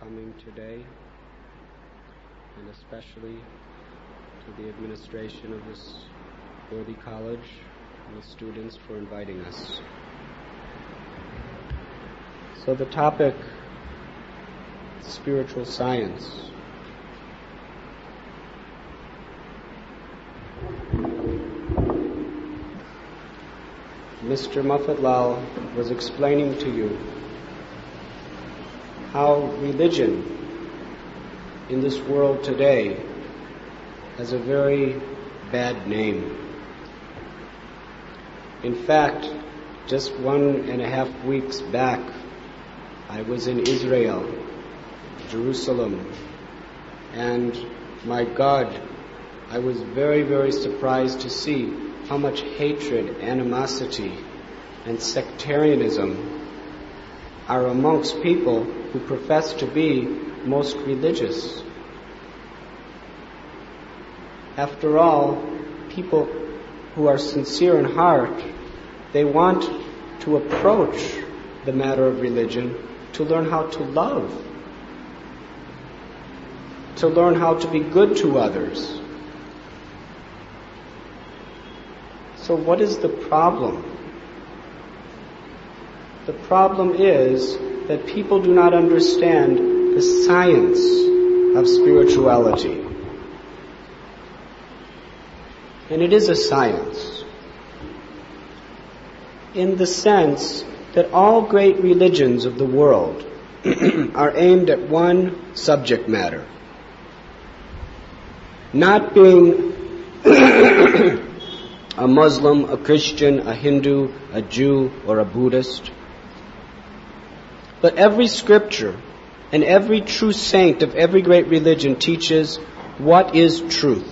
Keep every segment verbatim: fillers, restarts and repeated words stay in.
coming today, and especially to the administration of this worthy college and the students for inviting us. So the topic, spiritual science. Mister Muffatlal was explaining to you how religion in this world today has a very bad name. In fact, just one and a half weeks back, I was in Israel, Jerusalem, and my God, I was very, very surprised to see how much hatred, animosity, and sectarianism are amongst people who profess to be most religious. After all, people who are sincere in heart, they want to approach the matter of religion to learn how to love, to learn how to be good to others. So what is the problem? The problem is that people do not understand the science of spirituality. And it is a science, in the sense that all great religions of the world are aimed at one subject matter. Not being a Muslim, a Christian, a Hindu, a Jew, or a Buddhist. But every scripture and every true saint of every great religion teaches what is truth.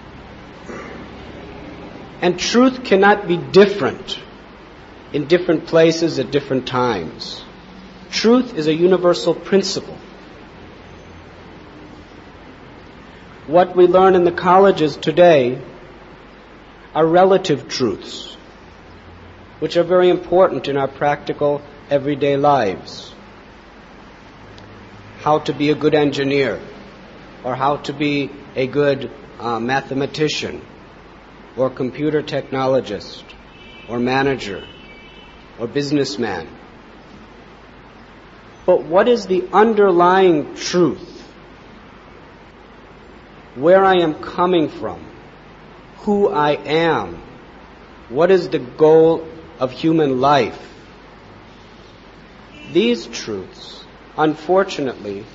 And truth cannot be different in different places at different times. Truth is a universal principle. What we learn in the colleges today are relative truths, which are very important in our practical, everyday lives. How to be a good engineer, or how to be a good uh, mathematician, or computer technologist, or manager, or businessman. But what is the underlying truth? Where I am coming from? Who I am? What is the goal of human life? These truths, unfortunately,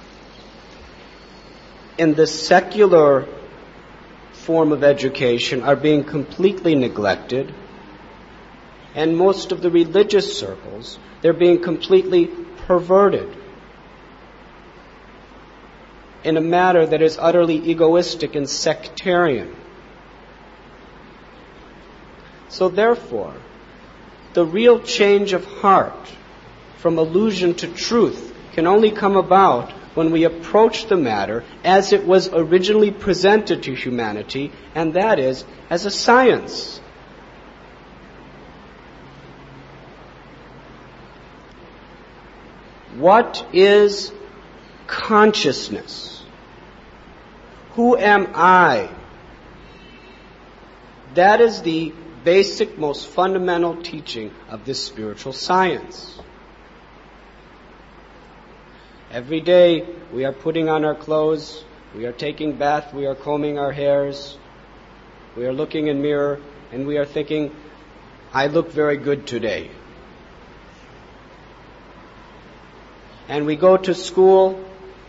in the secular form of education are being completely neglected, and most of the religious circles, they're being completely perverted in a manner that is utterly egoistic and sectarian. So therefore, the real change of heart from illusion to truth can only come about when we approach the matter as it was originally presented to humanity, and that is as a science. What is consciousness? Who am I? That is the basic, most fundamental teaching of this spiritual science. Every day we are putting on our clothes, we are taking bath, we are combing our hairs, we are looking in mirror, and we are thinking, I look very good today. And we go to school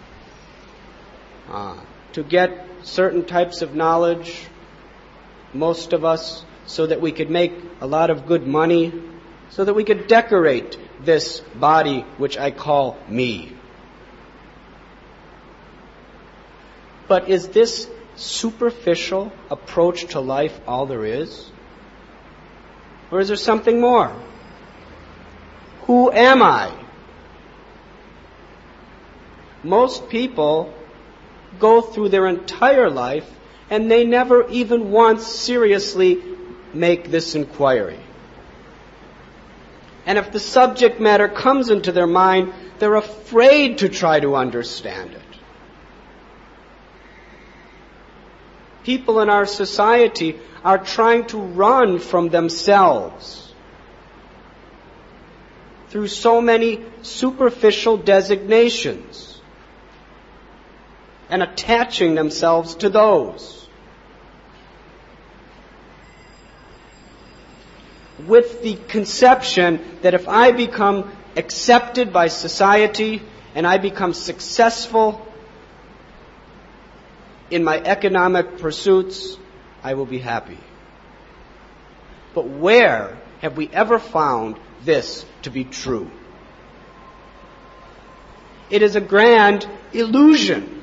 uh, to get certain types of knowledge, most of us, so that we could make a lot of good money, so that we could decorate this body which I call me. But is this superficial approach to life all there is? Or is there something more? Who am I? Most people go through their entire life and they never even once seriously make this inquiry. And if the subject matter comes into their mind, they're afraid to try to understand it. People in our society are trying to run from themselves through so many superficial designations and attaching themselves to those, with the conception that if I become accepted by society and I become successful in my economic pursuits, I will be happy. But where have we ever found this to be true? It is a grand illusion.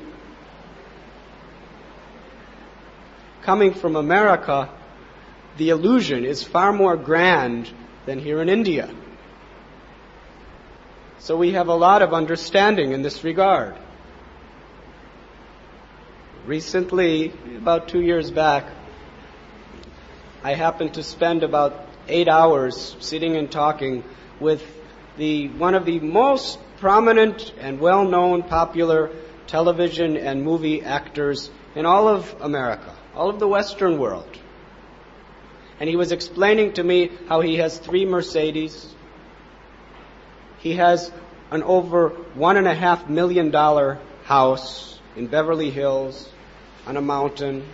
Coming from America, the illusion is far more grand than here in India. So we have a lot of understanding in this regard. Recently, about two years back, I happened to spend about eight hours sitting and talking with the one of the most prominent and well-known popular television and movie actors in all of America, all of the Western world. And he was explaining to me how he has three Mercedes. He has an over one and a half million dollar house in Beverly Hills on a mountain.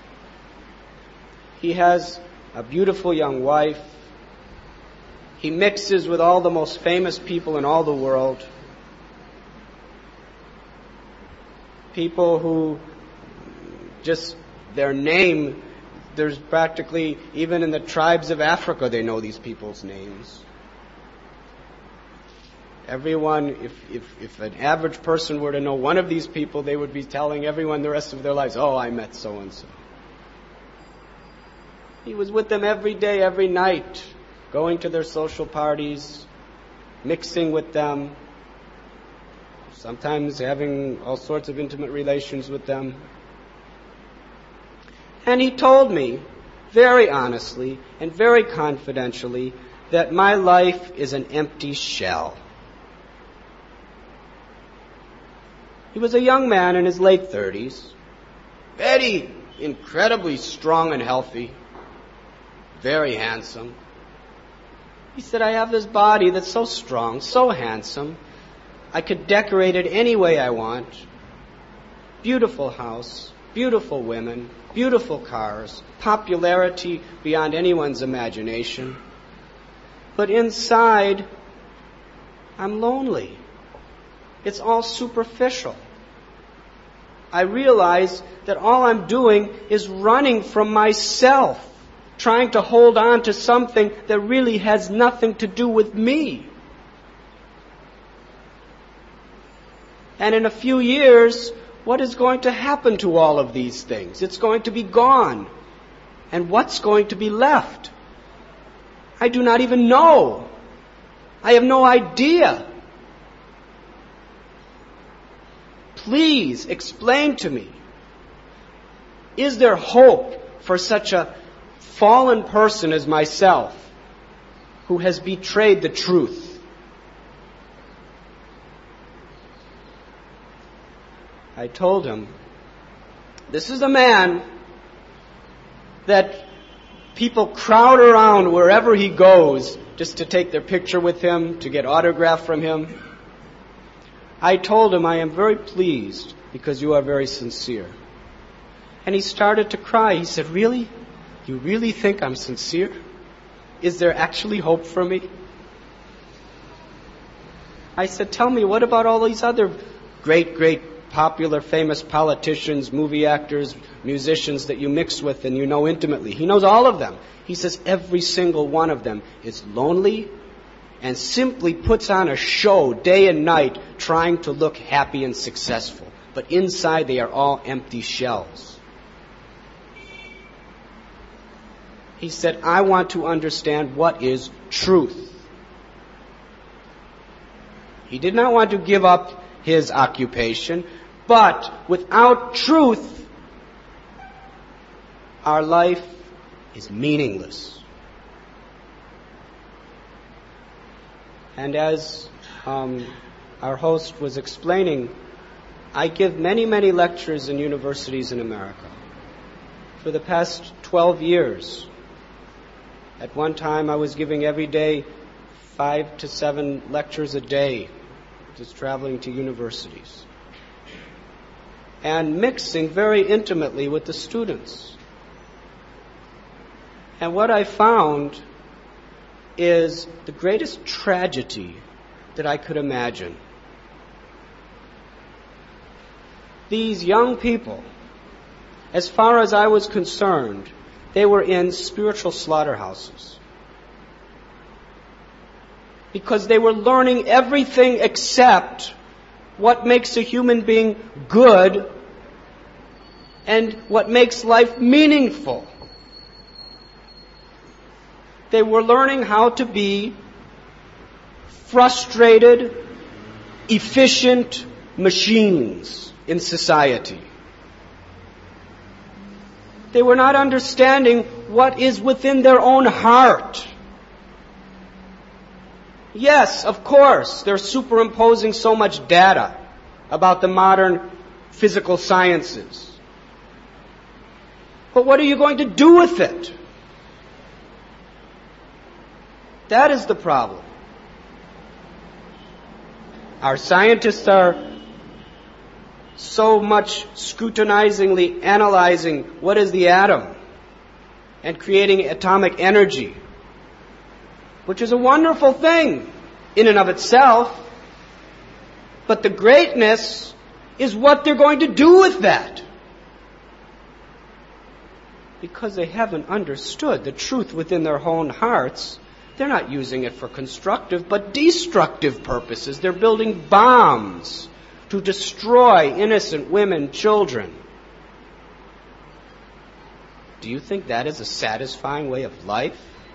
He has a beautiful young wife. He mixes with all the most famous people in all the world. People who just, their name, there's practically, even in the tribes of Africa, they know these people's names. Everyone, if, if, if an average person were to know one of these people, they would be telling everyone the rest of their lives, oh, I met so-and-so. He was with them every day, every night, going to their social parties, mixing with them, sometimes having all sorts of intimate relations with them. And he told me, very honestly and very confidentially, that my life is an empty shell. He was a young man in his late thirties, very incredibly strong and healthy, very handsome. He said, I have this body that's so strong, so handsome, I could decorate it any way I want. Beautiful house, beautiful women, beautiful cars, popularity beyond anyone's imagination. But inside, I'm lonely. It's all superficial. I realize that all I'm doing is running from myself, trying to hold on to something that really has nothing to do with me. And in a few years, what is going to happen to all of these things? It's going to be gone. And what's going to be left? I do not even know. I have no idea. Please explain to me, is there hope for such a fallen person as myself who has betrayed the truth? I told him, this is a man that people crowd around wherever he goes just to take their picture with him, to get autograph from him. I told him, I am very pleased because you are very sincere. And he started to cry. He said, really? You really think I'm sincere? Is there actually hope for me? I said, tell me, what about all these other great, great, popular, famous politicians, movie actors, musicians that you mix with and you know intimately? He knows all of them. He says every single one of them is lonely and simply puts on a show day and night trying to look happy and successful. But inside they are all empty shells. He said, I want to understand what is truth. He did not want to give up his occupation, but without truth, our life is meaningless. And as um, our host was explaining, I give many, many lectures in universities in America. For the past twelve years, at one time I was giving every day five to seven lectures a day, just traveling to universities, and mixing very intimately with the students. And what I found is the greatest tragedy that I could imagine. These young people, as far as I was concerned, they were in spiritual slaughterhouses. Because they were learning everything except what makes a human being good and what makes life meaningful. They were learning how to be frustrated, efficient machines in society. They were not understanding what is within their own heart. Yes, of course, they're superimposing so much data about the modern physical sciences. But what are you going to do with it? That is the problem. Our scientists are so much scrutinizingly analyzing what is the atom and creating atomic energy, which is a wonderful thing in and of itself. But the greatness is what they're going to do with that. Because they haven't understood the truth within their own hearts, they're not using it for constructive but destructive purposes. They're building bombs to destroy innocent women, children. Do you think that is a satisfying way of life?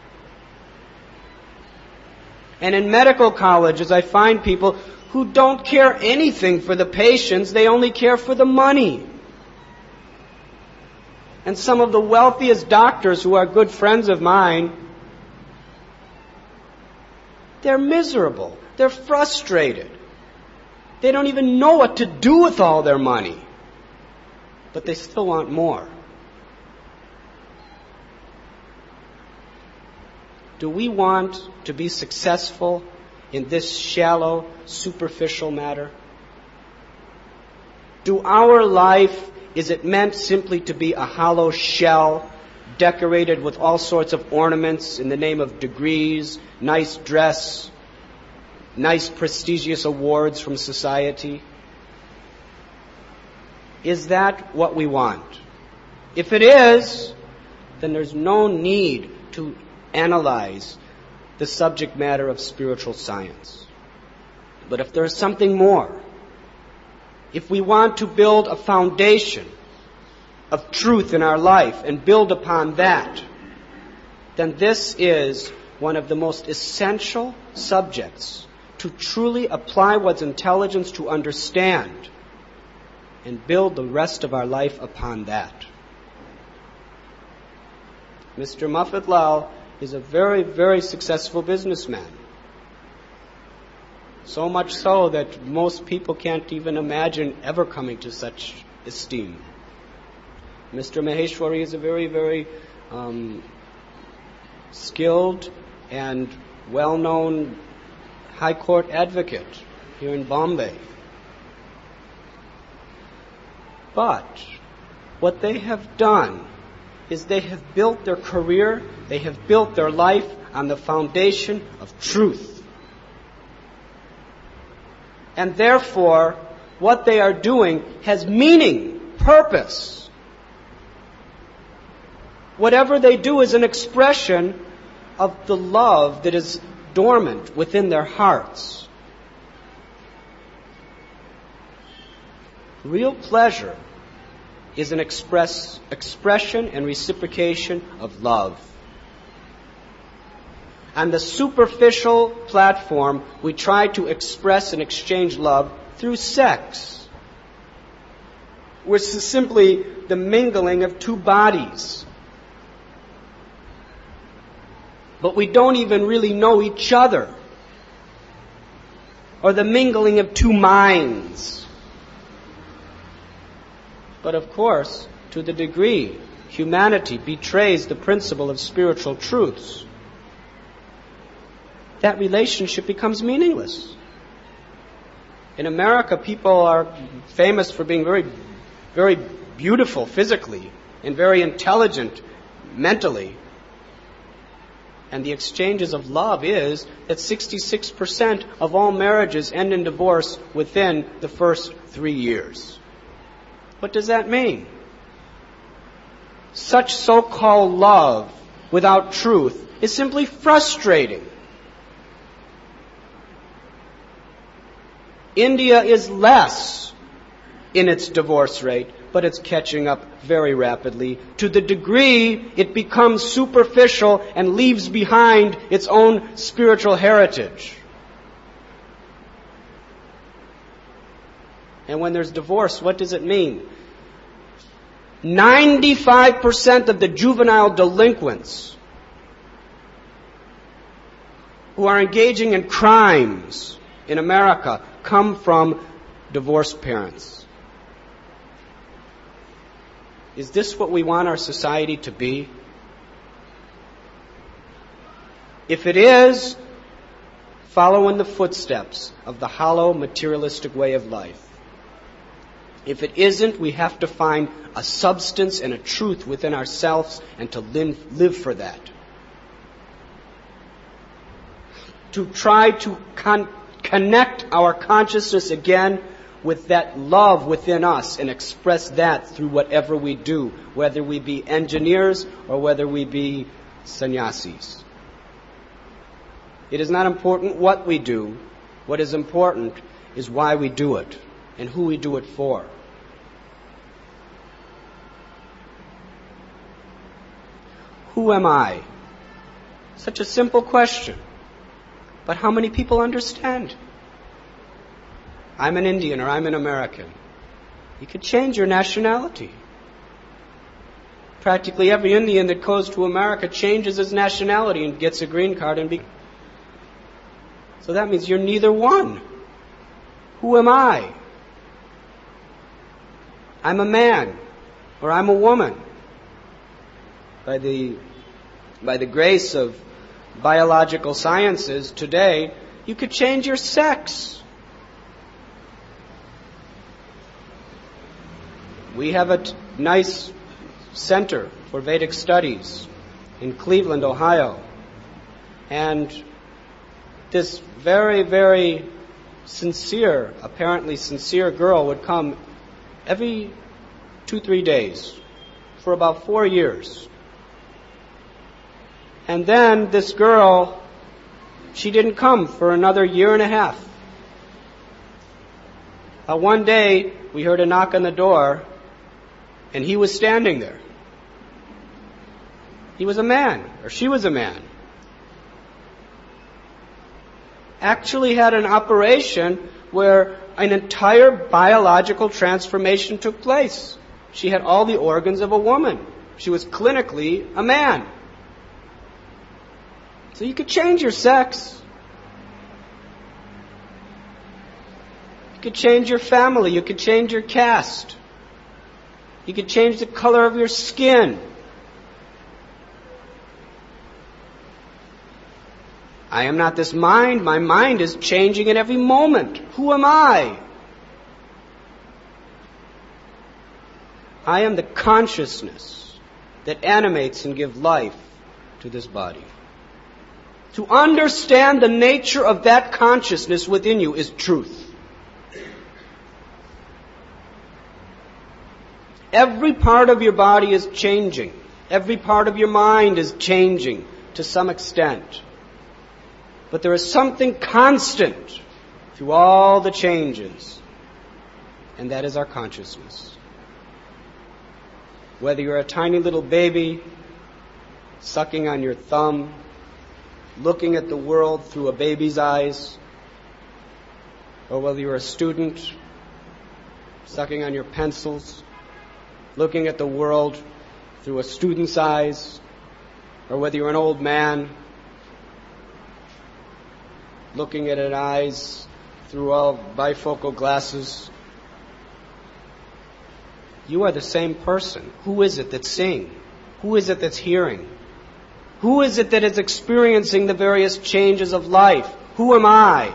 And in medical colleges, I find people who don't care anything for the patients, they only care for the money. And some of the wealthiest doctors who are good friends of mine, they're miserable. They're frustrated. They don't even know what to do with all their money. But they still want more. Do we want to be successful in this shallow, superficial matter? Do our life, is it meant simply to be a hollow shell decorated with all sorts of ornaments in the name of degrees, nice dress, nice prestigious awards from society? Is that what we want? If it is, then there's no need to analyze the subject matter of spiritual science. But if there's something more, if we want to build a foundation of truth in our life and build upon that, then this is one of the most essential subjects to truly apply one's intelligence to understand and build the rest of our life upon that. Mister Muffet Lal is a very, very successful businessman. So much so that most people can't even imagine ever coming to such esteem. Mister Maheshwari is a very, very um, skilled and well-known High Court advocate here in Bombay. But what they have done is they have built their career, they have built their life on the foundation of truth. And therefore, what they are doing has meaning, purpose. Whatever they do is an expression of the love that is dormant within their hearts. Real pleasure is an express, expression and reciprocation of love. On the superficial platform, we try to express and exchange love through sex, which is simply the mingling of two bodies. But we don't even really know each other. or the mingling of two minds. But of course, to the degree humanity betrays the principle of spiritual truths, that relationship becomes meaningless. In America, people are famous for being very, very beautiful physically and very intelligent mentally. And the exchanges of love is that sixty-six percent of all marriages end in divorce within the first three years. What does that mean? Such so-called love without truth is simply frustrating. India is less in its divorce rate, but it's catching up very rapidly to the degree it becomes superficial and leaves behind its own spiritual heritage. And when there's divorce, what does it mean? ninety-five percent of the juvenile delinquents who are engaging in crimes in America come from divorced parents. Is this what we want our society to be? If it is, follow in the footsteps of the hollow materialistic way of life. If it isn't, we have to find a substance and a truth within ourselves and to live, live for that. To try to con- connect our consciousness again with that love within us and express that through whatever we do, whether we be engineers or whether we be sannyasis. It is not important what we do. What is important is why we do it and who we do it for. Who am I? Such a simple question. But how many people understand? I'm an Indian or I'm an American. You could change your nationality. Practically every Indian that goes to America changes his nationality and gets a green card and be. So that means you're neither one. Who am I? I'm a man or I'm a woman. By the, by the grace of biological sciences today, you could change your sex. We have a t- nice center for Vedic studies in Cleveland, Ohio. And this very, very sincere, apparently sincere girl would come every two, three days for about four years. And then this girl, she didn't come for another year and a half. Uh, one day, we heard a knock on the door, and he was standing there. He was a man, or she was a man. Actually had an operation where an entire biological transformation took place. She had all the organs of a woman. She was clinically a man. So you could change your sex. You could change your family. You could change your caste. You could change the color of your skin. I am not this mind. My mind is changing at every moment. Who am I? I am the consciousness that animates and gives life to this body. To understand the nature of that consciousness within you is truth. Every part of your body is changing. Every part of your mind is changing to some extent. But there is something constant through all the changes, and that is our consciousness. Whether you're a tiny little baby, sucking on your thumb, looking at the world through a baby's eyes, or whether you're a student, sucking on your pencils, looking at the world through a student's eyes, or whether you're an old man, looking at it eyes through all bifocal glasses. You are the same person. Who is it that's seeing? Who is it that's hearing? Who is it that is experiencing the various changes of life? Who am I?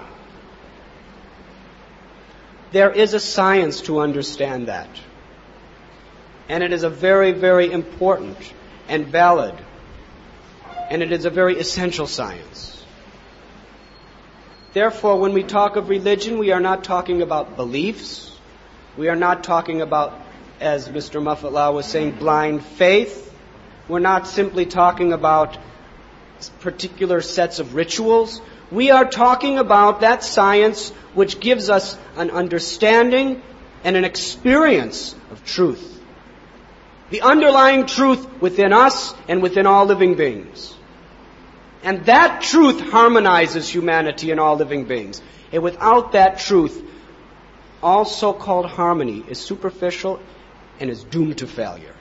There is a science to understand that. And it is a very, very important and valid, and it is a very essential science. Therefore, when we talk of religion, we are not talking about beliefs. We are not talking about, as Mister Muffatlah was saying, blind faith. We're not simply talking about particular sets of rituals. We are talking about that science which gives us an understanding and an experience of truth. The underlying truth within us and within all living beings. And that truth harmonizes humanity and all living beings. And without that truth, all so-called harmony is superficial and is doomed to failure.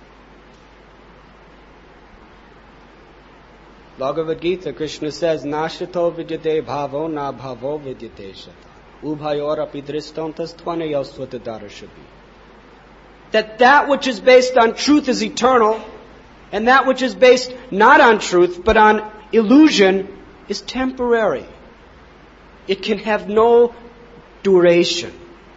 Bhagavad Gita, Krishna says, Nashito vidyate bhavo na bhavo vidyate shata. Ubhayor api dristontas tvanayosvata darashabi. That that which is based on truth is eternal, and that which is based not on truth, but on illusion, is temporary. It can have no duration.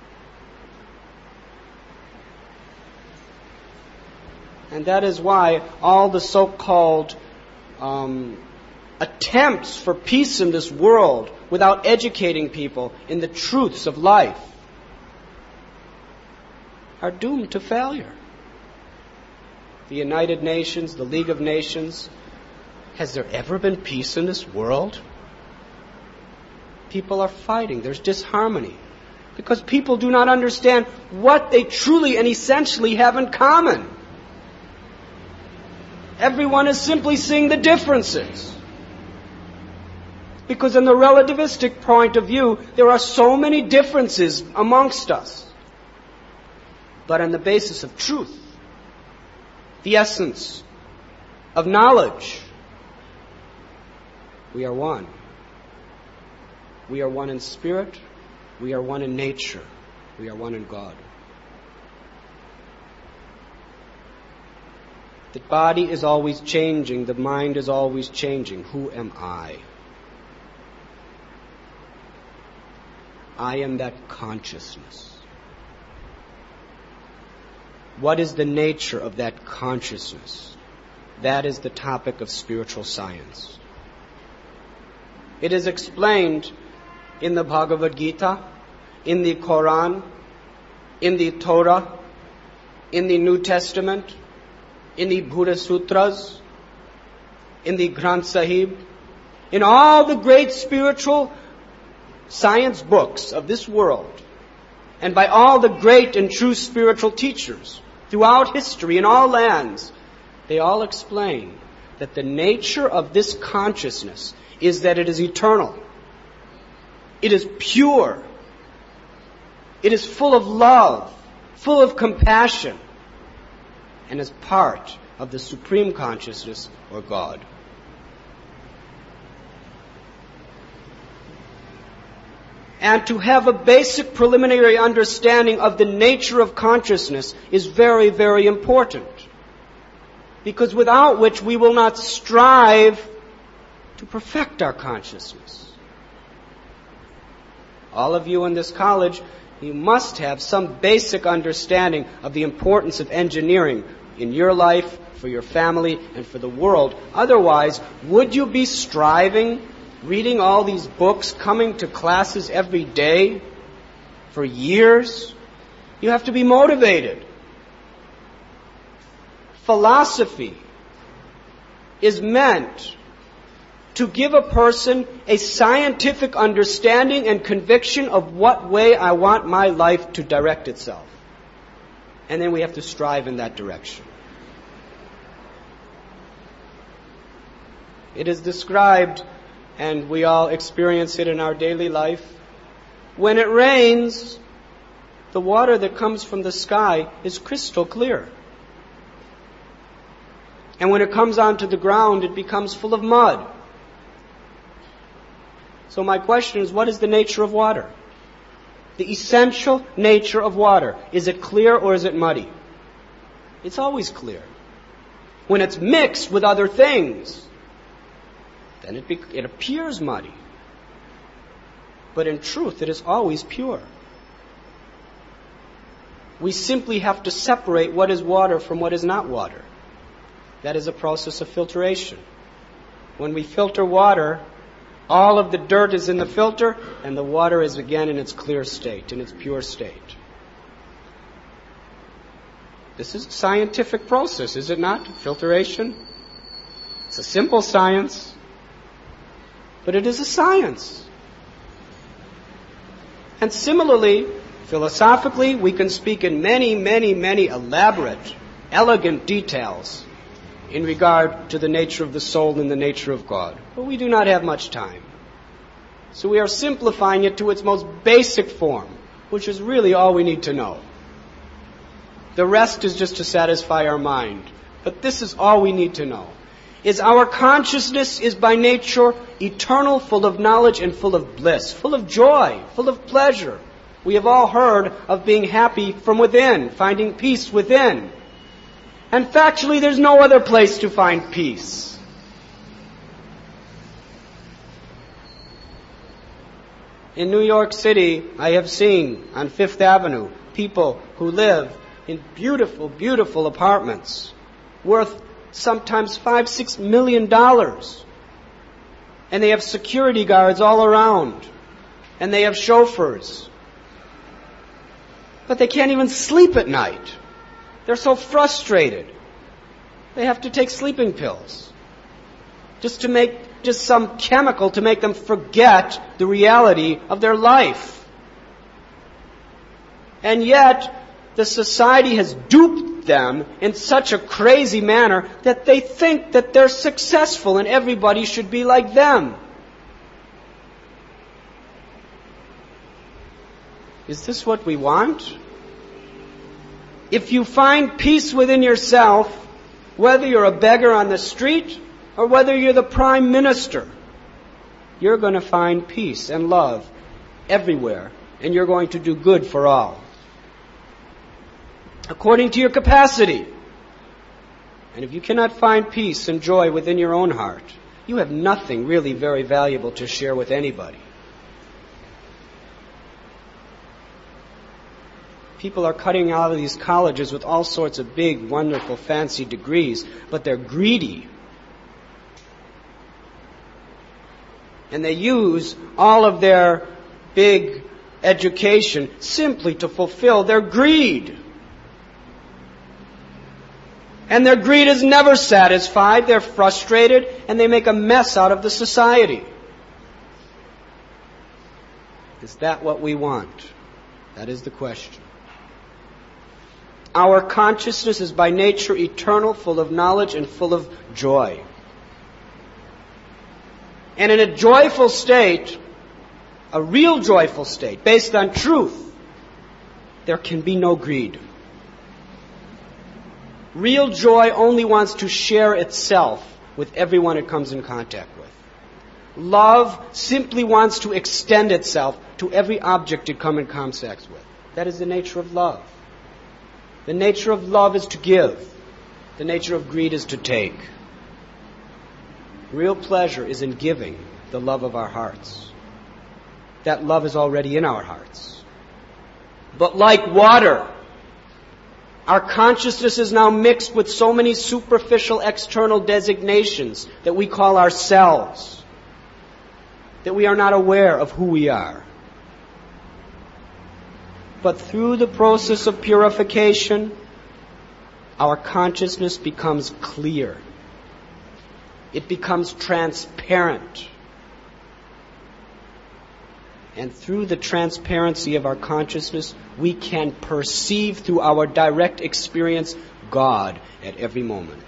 And that is why all the so-called um, attempts for peace in this world without educating people in the truths of life are doomed to failure. The United Nations, the League of Nations, has there ever been peace in this world? People are fighting. There's disharmony. Because people do not understand what they truly and essentially have in common. Everyone is simply seeing the differences. Because in the relativistic point of view, there are so many differences amongst us. But on the basis of truth, the essence of knowledge, we are one. We are one in spirit. We are one in nature. We are one in God. The body is always changing. The mind is always changing. Who am I? I am that consciousness. What is the nature of that consciousness? That is the topic of spiritual science. It is explained in the Bhagavad Gita, in the Quran, in the Torah, in the New Testament, in the Buddha Sutras, in the Granth Sahib, in all the great spiritual science books of this world, and by all the great and true spiritual teachers throughout history in all lands, they all explain that the nature of this consciousness is that it is eternal. It is pure. It is full of love, full of compassion, and is part of the supreme consciousness or God. And to have a basic preliminary understanding of the nature of consciousness is very, very important. Because without which we will not strive to perfect our consciousness. All of you in this college, you must have some basic understanding of the importance of engineering in your life, for your family, and for the world. Otherwise, would you be striving, reading all these books, coming to classes every day for years? You have to be motivated. Philosophy is meant to give a person a scientific understanding and conviction of what way I want my life to direct itself. And then we have to strive in that direction. It is described, and we all experience it in our daily life, when it rains, the water that comes from the sky is crystal clear. And when it comes onto the ground, it becomes full of mud. So my question is, what is the nature of water? The essential nature of water. Is it clear or is it muddy? It's always clear. When it's mixed with other things, then it, be- it appears muddy. But in truth, it is always pure. We simply have to separate what is water from what is not water. That is a process of filtration. When we filter water, all of the dirt is in the filter, and the water is again in its clear state, in its pure state. This is a scientific process, is it not? Filtration. It's a simple science, but it is a science. And similarly, philosophically, we can speak in many, many, many elaborate, elegant details in regard to the nature of the soul and the nature of God. But we do not have much time. So we are simplifying it to its most basic form, which is really all we need to know. The rest is just to satisfy our mind. But this is all we need to know. Is our consciousness is by nature eternal, full of knowledge and full of bliss, full of joy, full of pleasure. We have all heard of being happy from within, finding peace within. And factually, there's no other place to find peace. In New York City, I have seen on Fifth Avenue people who live in beautiful, beautiful apartments worth sometimes five, six million dollars. And they have security guards all around. And they have chauffeurs. But they can't even sleep at night. They're so frustrated. They have to take sleeping pills. Just to make, just some chemical to make them forget the reality of their life. And yet, the society has duped them in such a crazy manner that they think that they're successful and everybody should be like them. Is this what we want? If you find peace within yourself, whether you're a beggar on the street or whether you're the prime minister, you're going to find peace and love everywhere, and you're going to do good for all. According to your capacity. And if you cannot find peace and joy within your own heart, you have nothing really very valuable to share with anybody. People are cutting out of these colleges with all sorts of big, wonderful, fancy degrees, but they're greedy. And they use all of their big education simply to fulfill their greed. And their greed is never satisfied. They're frustrated, and they make a mess out of the society. Is that what we want? That is the question. Our consciousness is by nature eternal, full of knowledge and full of joy. And in a joyful state, a real joyful state, based on truth, there can be no greed. Real joy only wants to share itself with everyone it comes in contact with. Love simply wants to extend itself to every object it comes in contact with. That is the nature of love. The nature of love is to give. The nature of greed is to take. Real pleasure is in giving the love of our hearts. That love is already in our hearts. But like water, our consciousness is now mixed with so many superficial external designations that we call ourselves, that we are not aware of who we are. But through the process of purification, our consciousness becomes clear. It becomes transparent. And through the transparency of our consciousness, we can perceive through our direct experience God at every moment.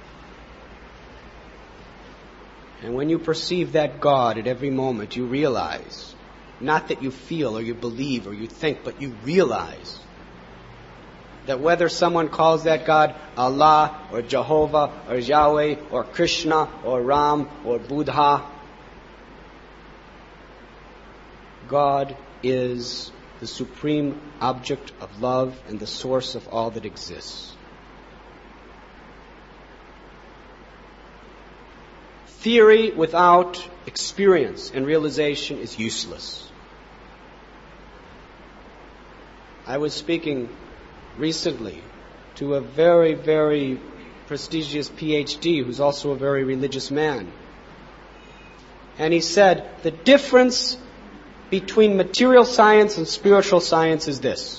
And when you perceive that God at every moment, you realize, not that you feel or you believe or you think, but you realize that whether someone calls that God Allah or Jehovah or Yahweh or Krishna or Ram or Buddha, God is the supreme object of love and the source of all that exists. Theory without experience and realization is useless. I was speaking recently to a very, very prestigious P H D who's also a very religious man. And he said, the difference between material science and spiritual science is this.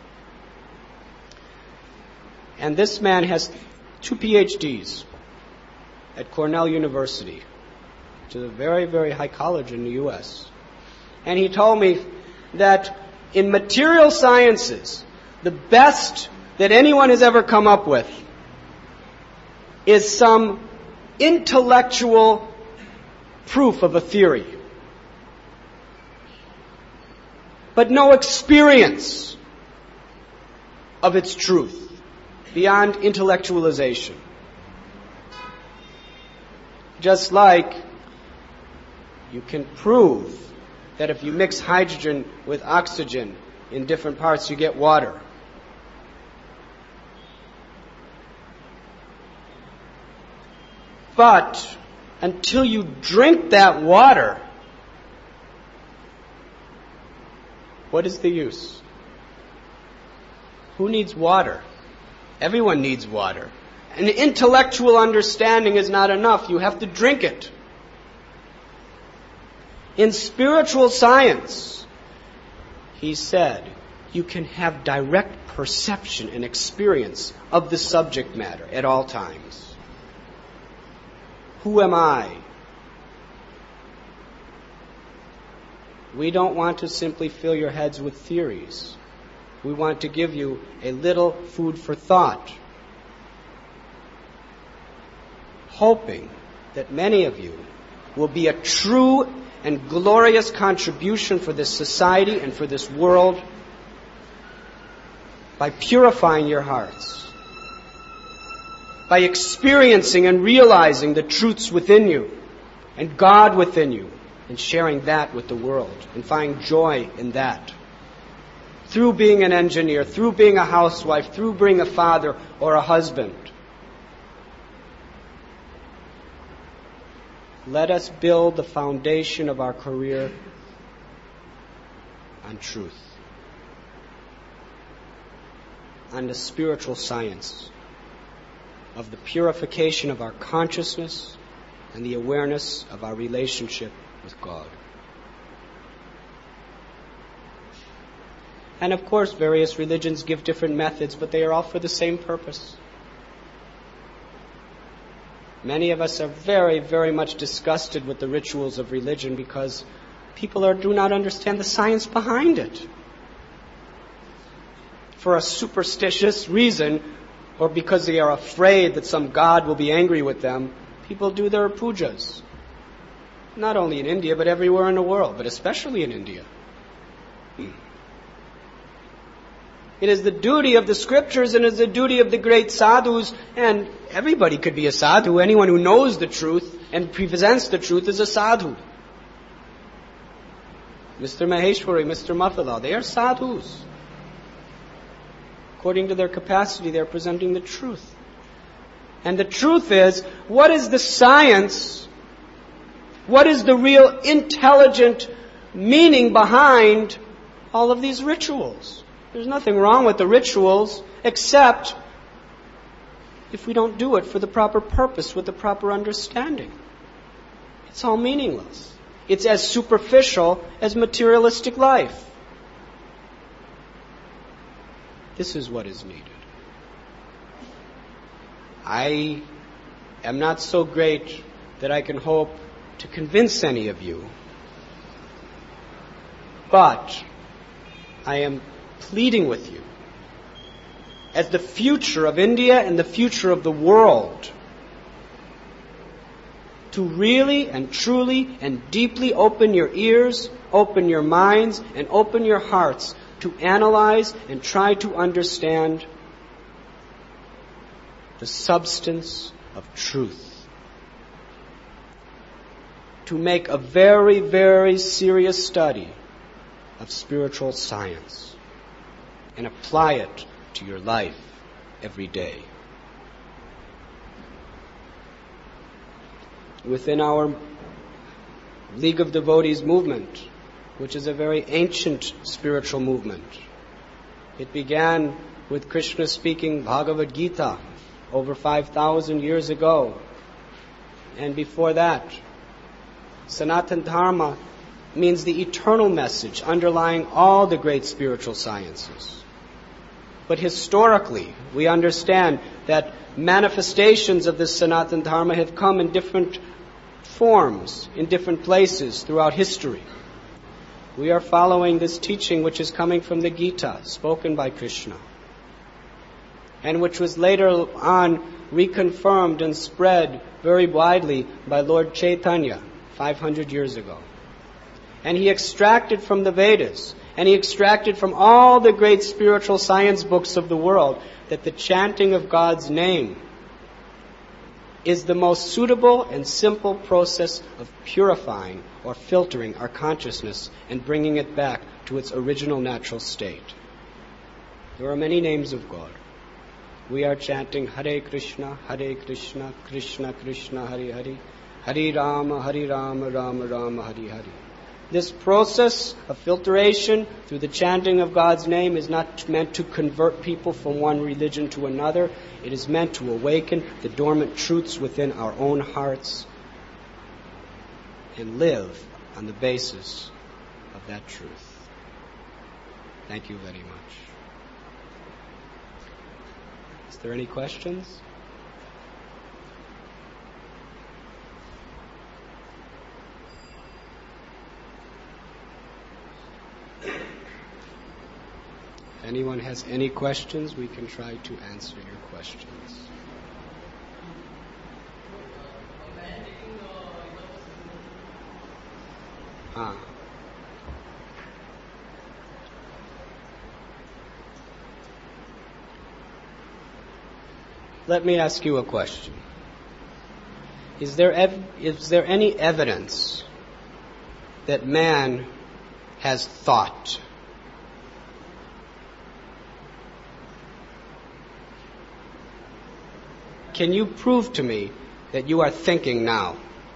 And this man has two P H Ds at Cornell University, which is a very, very high college in the U S. And he told me that in material sciences, the best that anyone has ever come up with is some intellectual proof of a theory, but no experience of its truth beyond intellectualization. Just like you can prove that if you mix hydrogen with oxygen in different parts, you get water. But until you drink that water, what is the use? Who needs water? Everyone needs water. And intellectual understanding is not enough. You have to drink it. In spiritual science, he said, you can have direct perception and experience of the subject matter at all times. Who am I? We don't want to simply fill your heads with theories. We want to give you a little food for thought, hoping that many of you will be a true and glorious contribution for this society and for this world by purifying your hearts, by experiencing and realizing the truths within you and God within you, and sharing that with the world and finding joy in that. Through being an engineer, through being a housewife, through being a father or a husband. Let us build the foundation of our career on truth, on the spiritual science of the purification of our consciousness and the awareness of our relationship with God. And of course, various religions give different methods, but they are all for the same purpose. Many of us are very, very much disgusted with the rituals of religion because people are, do not understand the science behind it. For a superstitious reason, or because they are afraid that some god will be angry with them, people do their pujas. Not only in India, but everywhere in the world, but especially in India. It is the duty of the scriptures and it is the duty of the great sadhus, and everybody could be a sadhu. Anyone who knows the truth and presents the truth is a sadhu. Mister Maheshwari, Mister Mathila, they are sadhus. According to their capacity, they are presenting the truth. And the truth is, what is the science? What is the real intelligent meaning behind all of these rituals? There's nothing wrong with the rituals, except if we don't do it for the proper purpose, with the proper understanding. It's all meaningless. It's as superficial as materialistic life. This is what is needed. I am not so great that I can hope to convince any of you, but I am pleading with you, as the future of India and the future of the world, to really and truly and deeply open your ears, open your minds, and open your hearts to analyze and try to understand the substance of truth. To make a very, very serious study of spiritual science and apply it to your life every day. Within our League of Devotees movement, which is a very ancient spiritual movement, it began with Krishna speaking Bhagavad Gita over five thousand years ago. And before that, Sanatana Dharma means the eternal message underlying all the great spiritual sciences. But historically, we understand that manifestations of this Sanatana Dharma have come in different forms, in different places throughout history. We are following this teaching which is coming from the Gita, spoken by Krishna, and which was later on reconfirmed and spread very widely by Lord Chaitanya five hundred years ago. And he extracted from the Vedas, and he extracted from all the great spiritual science books of the world, that the chanting of God's name is the most suitable and simple process of purifying or filtering our consciousness and bringing it back to its original natural state. There are many names of God. We are chanting Hare Krishna, Hare Krishna, Krishna Krishna, Hare Hare, Hare Rama, Hare Rama, Rama Rama, Hare Hare. This process of filtration through the chanting of God's name is not meant to convert people from one religion to another. It is meant to awaken the dormant truths within our own hearts and live on the basis of that truth. Thank you very much. Is there any questions? If anyone has any questions, we can try to answer your questions. Ah. Let me ask you a question. Is there ev- is there any evidence that man has thought? Can you prove to me that you are thinking now?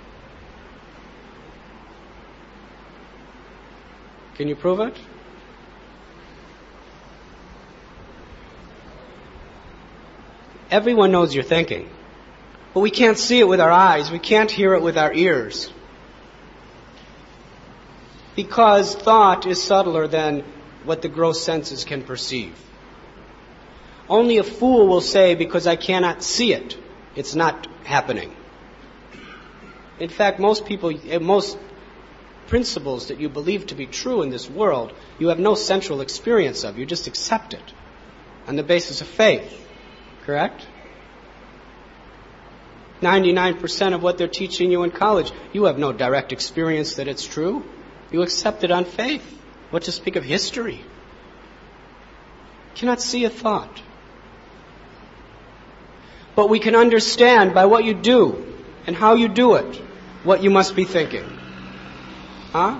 Can you prove it? Everyone knows you're thinking, but we can't see it with our eyes. We can't hear it with our ears. Because thought is subtler than what the gross senses can perceive. Only a fool will say, because I cannot see it, it's not happening. In fact, most people, most principles that you believe to be true in this world, you have no central experience of. You just accept it on the basis of faith. Correct? ninety-nine percent of what they're teaching you in college, you have no direct experience that it's true. You accept it on faith. What to speak of history? You cannot see a thought. But we can understand by what you do and how you do it what you must be thinking. Huh?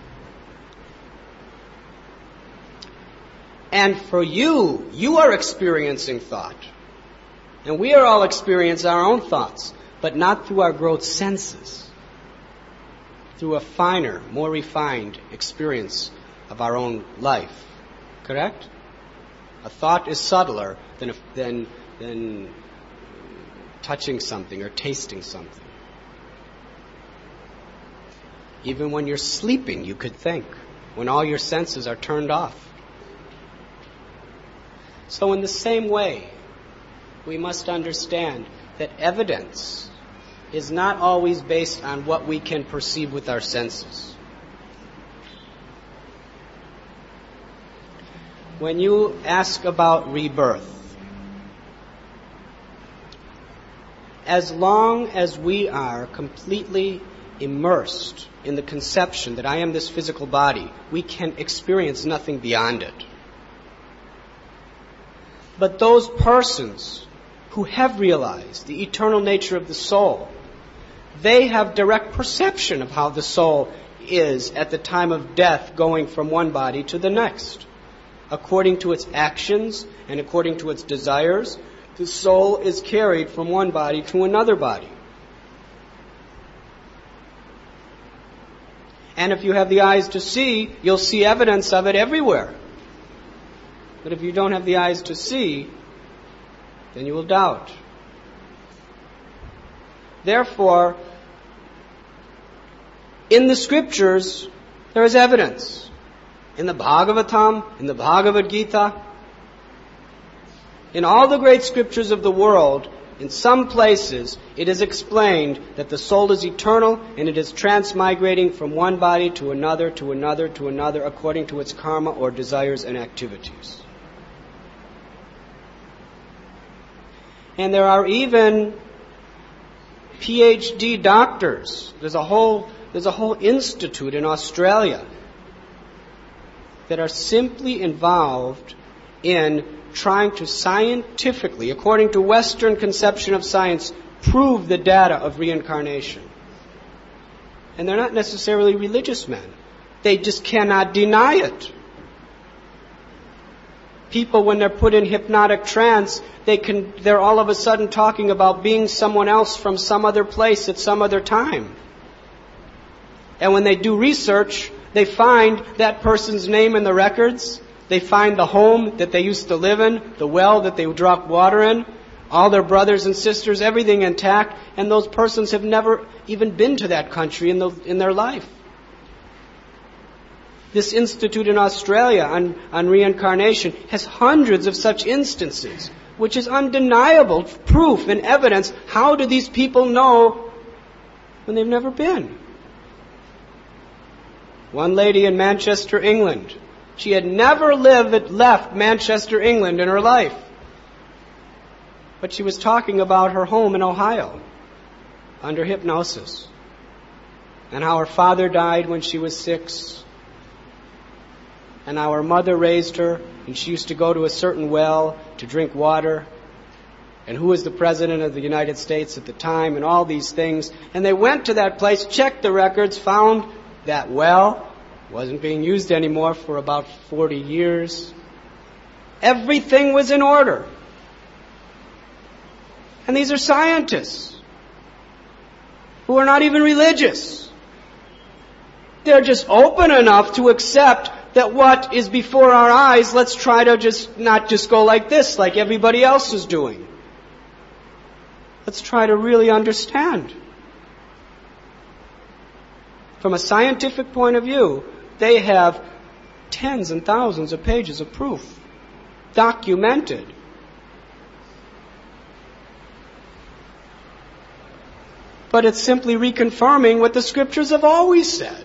And for you, you are experiencing thought. And we are all experiencing our own thoughts, but not through our gross senses. Through a finer, more refined experience of our own life. Correct? A thought is subtler than, than, than touching something or tasting something. Even when you're sleeping, you could think, when all your senses are turned off. So in the same way, we must understand that evidence is not always based on what we can perceive with our senses. When you ask about rebirth, as long as we are completely immersed in the conception that I am this physical body, we can experience nothing beyond it. But those persons who have realized the eternal nature of the soul, they have direct perception of how the soul is at the time of death going from one body to the next. According to its actions and according to its desires, the soul is carried from one body to another body. And if you have the eyes to see, you'll see evidence of it everywhere. But if you don't have the eyes to see, then you will doubt. Therefore, in the scriptures, there is evidence. In the Bhagavatam, in the Bhagavad Gita, in all the great scriptures of the world, in some places, it is explained that the soul is eternal and it is transmigrating from one body to another, to another, to another, according to its karma or desires and activities. And there are even P H D doctors. There's a whole, there's a whole institute in Australia that are simply involved in trying to scientifically, according to Western conception of science, prove the data of reincarnation. And they're not necessarily religious men. They just cannot deny it. People, when they're put in hypnotic trance, they can, they're all of a sudden talking about being someone else from some other place at some other time. And when they do research, they find that person's name in the records. They find the home that they used to live in, the well that they drop water in, all their brothers and sisters, everything intact, and those persons have never even been to that country in, the, in their life. This institute in Australia on, on reincarnation has hundreds of such instances, which is undeniable proof and evidence. How do these people know when they've never been? One lady in Manchester, England, she had never lived, left Manchester, England in her life. But she was talking about her home in Ohio under hypnosis and how her father died when she was six. And our mother raised her, and she used to go to a certain well to drink water. And who was the President of the United States at the time, and all these things. And they went to that place, checked the records, found that well wasn't being used anymore for about forty years. Everything was in order. And these are scientists who are not even religious. They're just open enough to accept that what is before our eyes, let's try to just not just go like this, like everybody else is doing. Let's try to really understand. From a scientific point of view, they have tens and thousands of pages of proof, documented. But it's simply reconfirming what the scriptures have always said.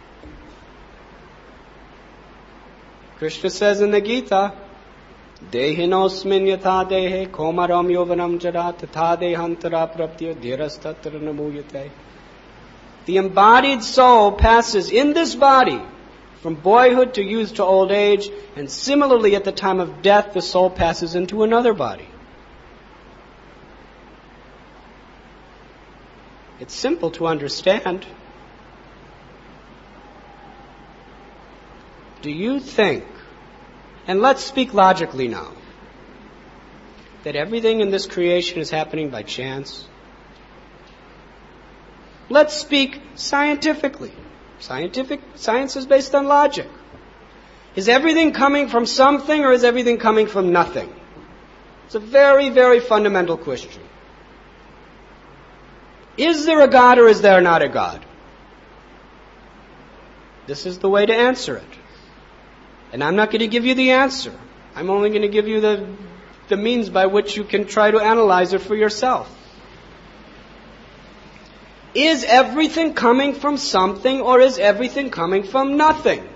Krishna says in the Gita, Dehinosmin yatha dehe komaram yovanam jara tatha dehantara praptya dhirastatra namuyate. The embodied soul passes in this body from boyhood to youth to old age, and similarly at the time of death the soul passes into another body. It's simple to understand. Do you think, and let's speak logically now, that everything in this creation is happening by chance? Let's speak scientifically. Scientific science is based on logic. Is everything coming from something, or is everything coming from nothing? It's a very, very fundamental question. Is there a God or is there not a God? This is the way to answer it. And I'm not going to give you the answer. I'm only going to give you the, the means by which you can try to analyze it for yourself. Is everything coming from something, or is everything coming from nothing?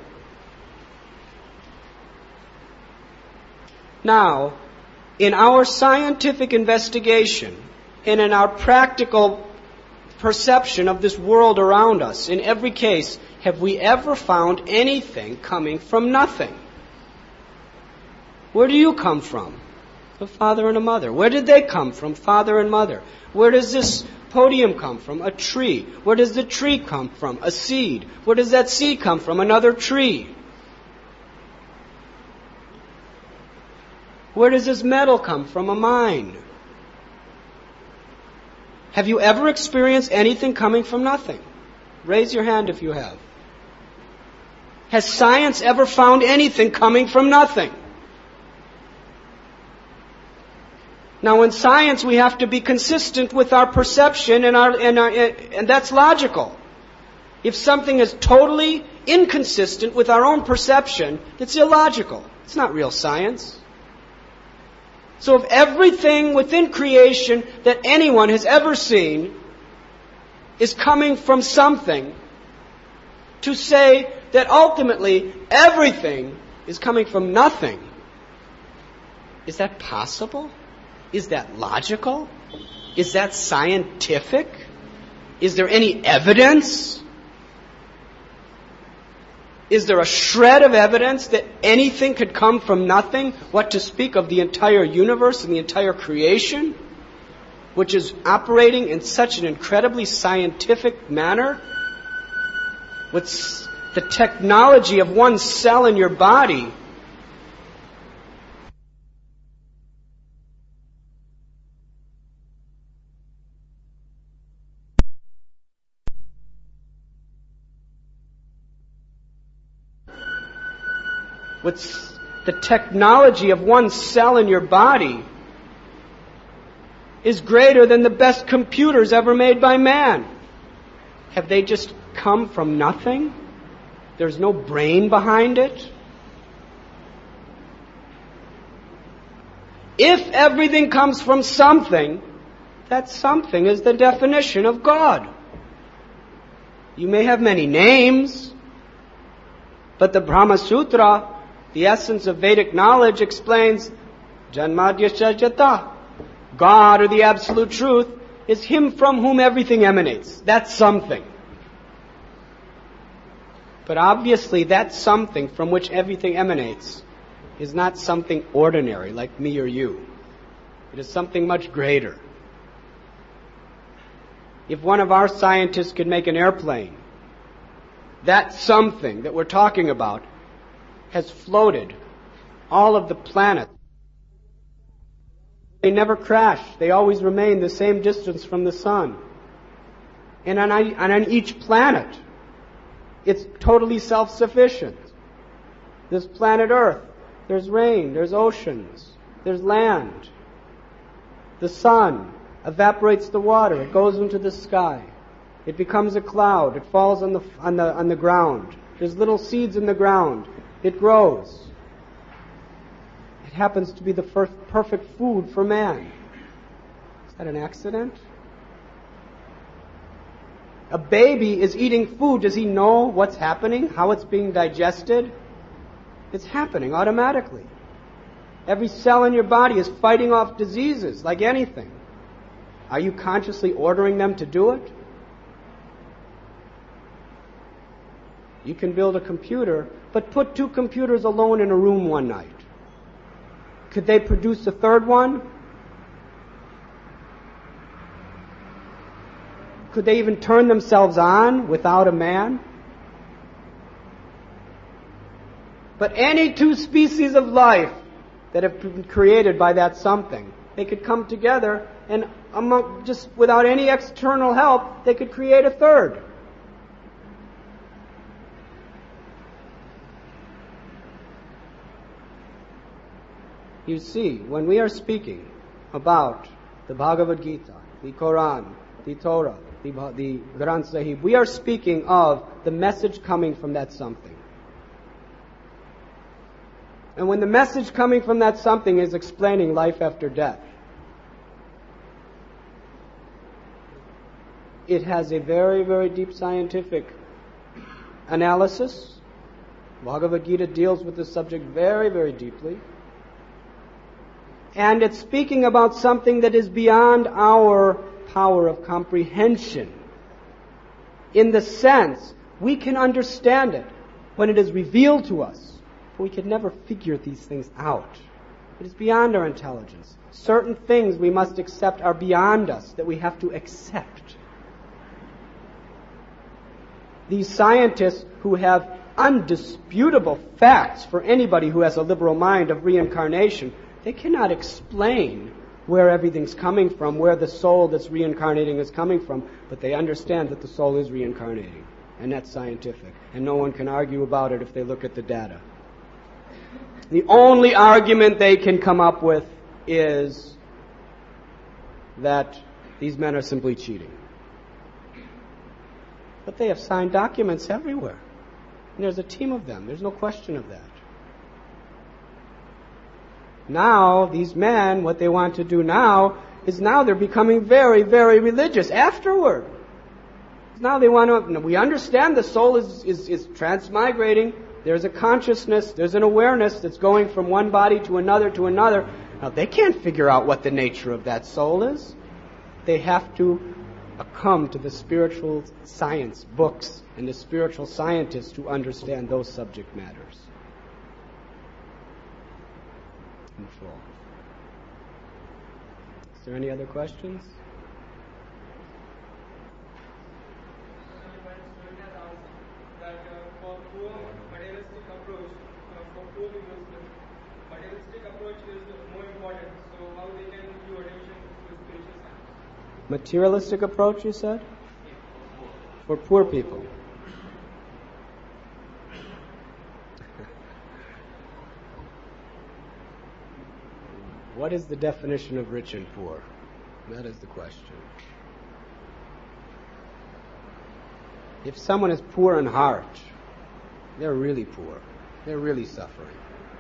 Now, in our scientific investigation and in our practical perception of this world around us, in every case, have we ever found anything coming from nothing? Where do you come from? A father and a mother. Where did they come from? Father and mother. Where does this podium come from? A tree. Where does the tree come from? A seed. Where does that seed come from? Another tree. Where does this metal come from? A mine. Have you ever experienced anything coming from nothing? Raise your hand if you have. Has science ever found anything coming from nothing? Now in science we have to be consistent with our perception and our, and our, and that's logical. If something is totally inconsistent with our own perception, it's illogical. It's not real science. So if everything within creation that anyone has ever seen is coming from something, to say that ultimately everything is coming from nothing, is that possible? Is that logical? Is that scientific? Is there any evidence? Is there a shred of evidence that anything could come from nothing? What to speak of the entire universe and the entire creation, which is operating in such an incredibly scientific manner? With the technology of one cell in your body, with the technology of one cell in your body is greater than the best computers ever made by man. Have they just come from nothing? There's no brain behind it? If everything comes from something, that something is the definition of God. You may have many names, but the Brahma Sutra, the essence of Vedic knowledge, explains Janmadhyasya Jata. God, or the Absolute Truth, is Him from whom everything emanates. That's something. But obviously that something from which everything emanates is not something ordinary like me or you. It is something much greater. If one of our scientists could make an airplane, that something that we're talking about has floated all of the planets. They never crash. They always remain the same distance from the sun. And on, and on each planet, it's totally self-sufficient. This planet Earth, there's rain, there's oceans, there's land. The sun evaporates the water. It goes into the sky. It becomes a cloud. It falls on the, on the, on the ground. There's little seeds in the ground. It grows. It happens to be the first perfect food for man. Is that an accident? A baby is eating food. Does he know what's happening? How it's being digested? It's happening automatically. Every cell in your body is fighting off diseases like anything. Are you consciously ordering them to do it? You can build a computer, but put two computers alone in a room one night. Could they produce a third one? Could they even turn themselves on without a man? But any two species of life that have been created by that something, they could come together and among, just without any external help, they could create a third. You see, when we are speaking about the Bhagavad Gita, the Quran, the Torah, the, the Granth Sahib, we are speaking of the message coming from that something. And when the message coming from that something is explaining life after death, it has a very, very deep scientific analysis. Bhagavad Gita deals with this subject very, very deeply. And it's speaking about something that is beyond our power of comprehension. In the sense, we can understand it when it is revealed to us, but we can never figure these things out. It is beyond our intelligence. Certain things we must accept are beyond us, that we have to accept. These scientists who have undisputable facts for anybody who has a liberal mind of reincarnation, they cannot explain where everything's coming from, where the soul that's reincarnating is coming from, but they understand that the soul is reincarnating, and that's scientific, and no one can argue about it if they look at the data. The only argument they can come up with is that these men are simply cheating. But they have signed documents everywhere. And there's a team of them. There's no question of that. Now, these men, what they want to do now is now they're becoming very, very religious afterward. Now they want to, we understand the soul is, is, is transmigrating. There's a consciousness, there's an awareness that's going from one body to another to another. Now they can't figure out what the nature of that soul is. They have to come to the spiritual science books and the spiritual scientists who understand those subject matters in full. Is there any other questions? Materialistic approach, you said? For poor people. What is the definition of rich and poor? That is the question. If someone is poor in heart, they're really poor. They're really suffering.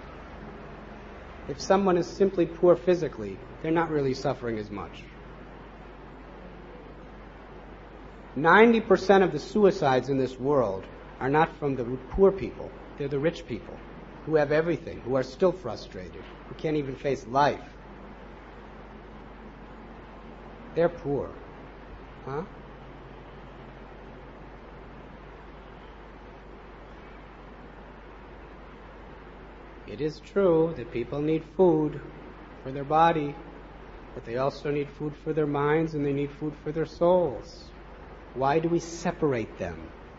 If someone is simply poor physically, they're not really suffering as much. ninety percent of the suicides in this world are not from the poor people. They're the rich people who have everything, who are still frustrated, who can't even face life. They're poor. Huh? It is true that people need food for their body, but they also need food for their minds and they need food for their souls. Why do we separate them?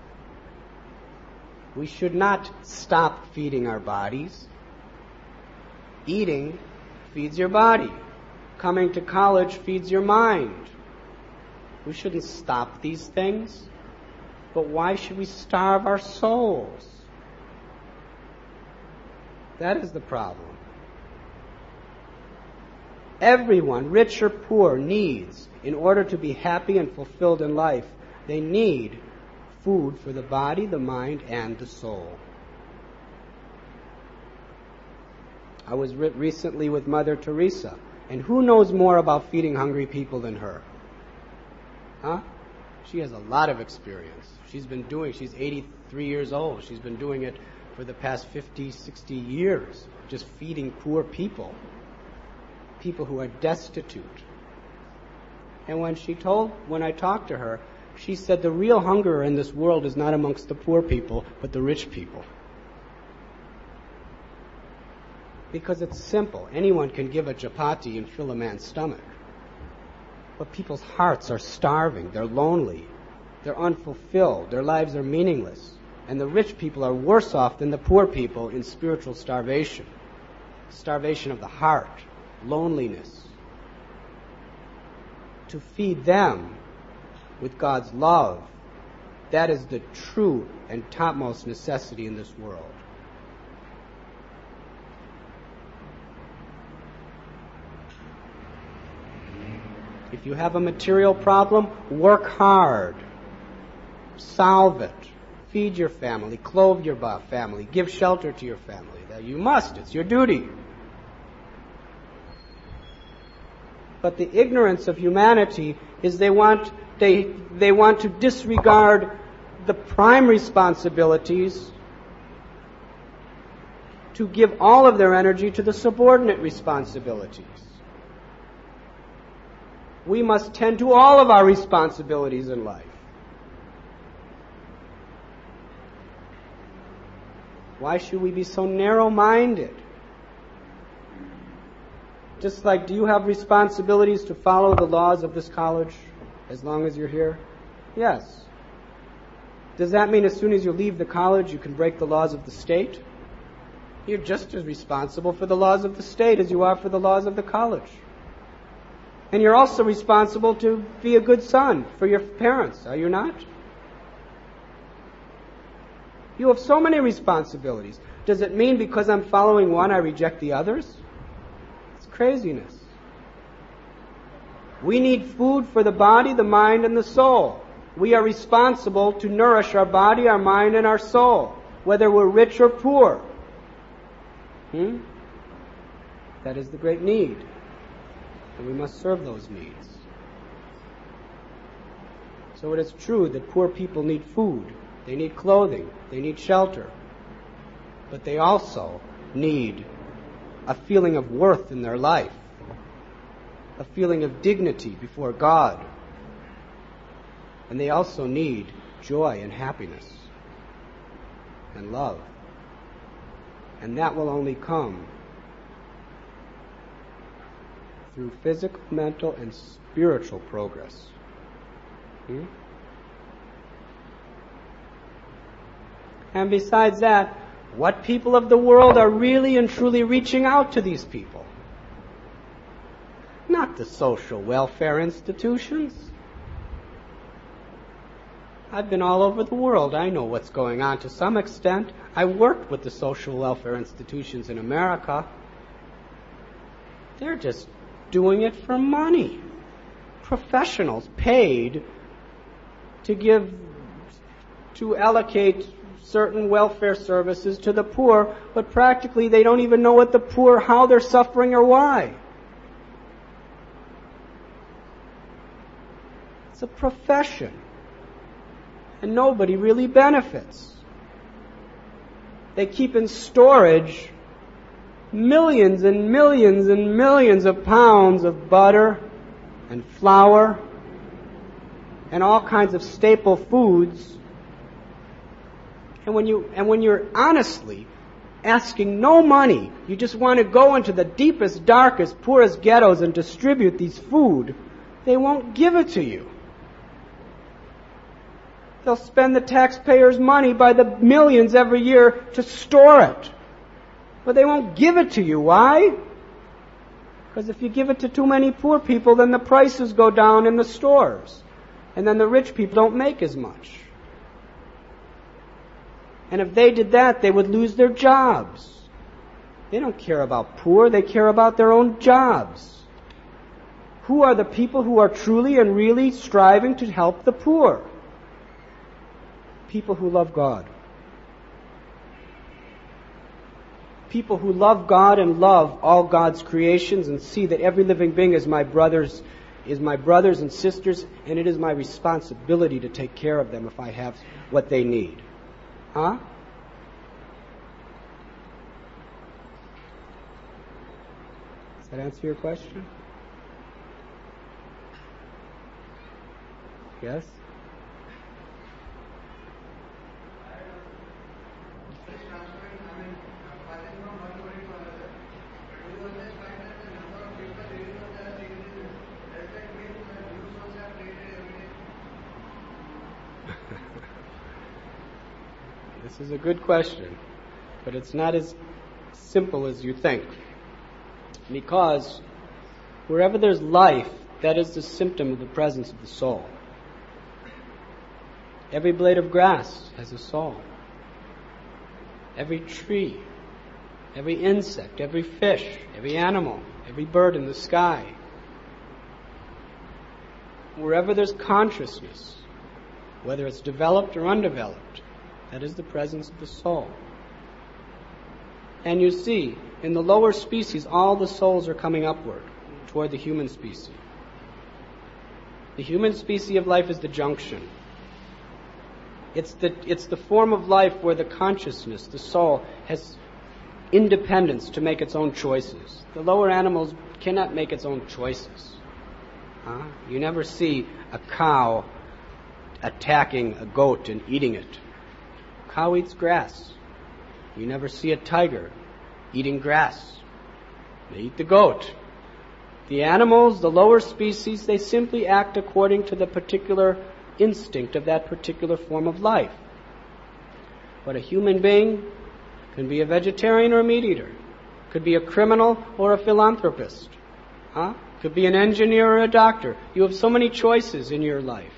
We should not stop feeding our bodies. Eating feeds your body. Coming to college feeds your mind. We shouldn't stop these things. But why should we starve our souls? That is the problem. Everyone, rich or poor, needs, in order to be happy and fulfilled in life, they need food for the body, the mind, and the soul. I was re- recently with Mother Teresa, and who knows more about feeding hungry people than her? Huh? She has a lot of experience. She's been doing, she's eighty-three years old. She's been doing it for the past fifty, sixty years, just feeding poor people, people who are destitute. And when she told, when I talked to her, she said the real hunger in this world is not amongst the poor people, but the rich people. Because it's simple. Anyone can give a chapati and fill a man's stomach. But people's hearts are starving. They're lonely. They're unfulfilled. Their lives are meaningless. And the rich people are worse off than the poor people in spiritual starvation. Starvation of the heart. Loneliness. To feed them with God's love, that is the true and topmost necessity in this world. If you have a material problem, work hard. Solve it. Feed your family. Clothe your family. Give shelter to your family. That you must. It's your duty. But the ignorance of humanity is they want they they want to disregard the prime responsibilities to give all of their energy to the subordinate responsibilities. We must tend to all of our responsibilities in life. Why should we be so narrow-minded? Just like, do you have responsibilities to follow the laws of this college as long as you're here? Yes. Does that mean as soon as you leave the college you can break the laws of the state? You're just as responsible for the laws of the state as you are for the laws of the college. And you're also responsible to be a good son for your parents, are you not? You have so many responsibilities. Does it mean because I'm following one I reject the others? It's craziness. We need food for the body, the mind, and the soul. We are responsible to nourish our body, our mind, and our soul, whether we're rich or poor. Hmm? That is the great need. And we must serve those needs. So it is true that poor people need food, they need clothing, they need shelter. But they also need a feeling of worth in their life, a feeling of dignity before God. And they also need joy and happiness and love. And that will only come through physical, mental, and spiritual progress. Hmm? And besides that, what people of the world are really and truly reaching out to these people? Not the social welfare institutions. I've been all over the world. I know what's going on to some extent. I worked with the social welfare institutions in America. They're just doing it for money. Professionals paid to give, to allocate certain welfare services to the poor, but practically they don't even know what the poor, how they're suffering or why. It's a profession. And nobody really benefits. They keep in storage millions and millions and millions of pounds of butter and flour and all kinds of staple foods. And when you and when you're honestly asking no money, you just want to go into the deepest, darkest, poorest ghettos and distribute these food, they won't give it to you. They'll spend the taxpayers' money by the millions every year to store it. But they won't give it to you. Why? Because if you give it to too many poor people, then the prices go down in the stores. And then the rich people don't make as much. And if they did that, they would lose their jobs. They don't care about poor, they care about their own jobs. Who are the people who are truly and really striving to help the poor? People who love God. People who love God and love all God's creations and see that every living being is my brothers, is my brothers and sisters, and it is my responsibility to take care of them if I have what they need. Huh? Does that answer your question? Yes? This is a good question, but it's not as simple as you think. Because wherever there's life, that is the symptom of the presence of the soul. Every blade of grass has a soul. Every tree, every insect, every fish, every animal, every bird in the sky. Wherever there's consciousness, whether it's developed or undeveloped, that is the presence of the soul. And you see, in the lower species, all the souls are coming upward toward the human species. The human species of life is the junction. It's the, it's the form of life where the consciousness, the soul, has independence to make its own choices. The lower animals cannot make its own choices. Huh? You never see a cow attacking a goat and eating it. A cow eats grass. You never see a tiger eating grass. They eat the goat. The animals, the lower species, they simply act according to the particular instinct of that particular form of life. But a human being can be a vegetarian or a meat eater, could be a criminal or a philanthropist, huh? Could be an engineer or a doctor. You have so many choices in your life.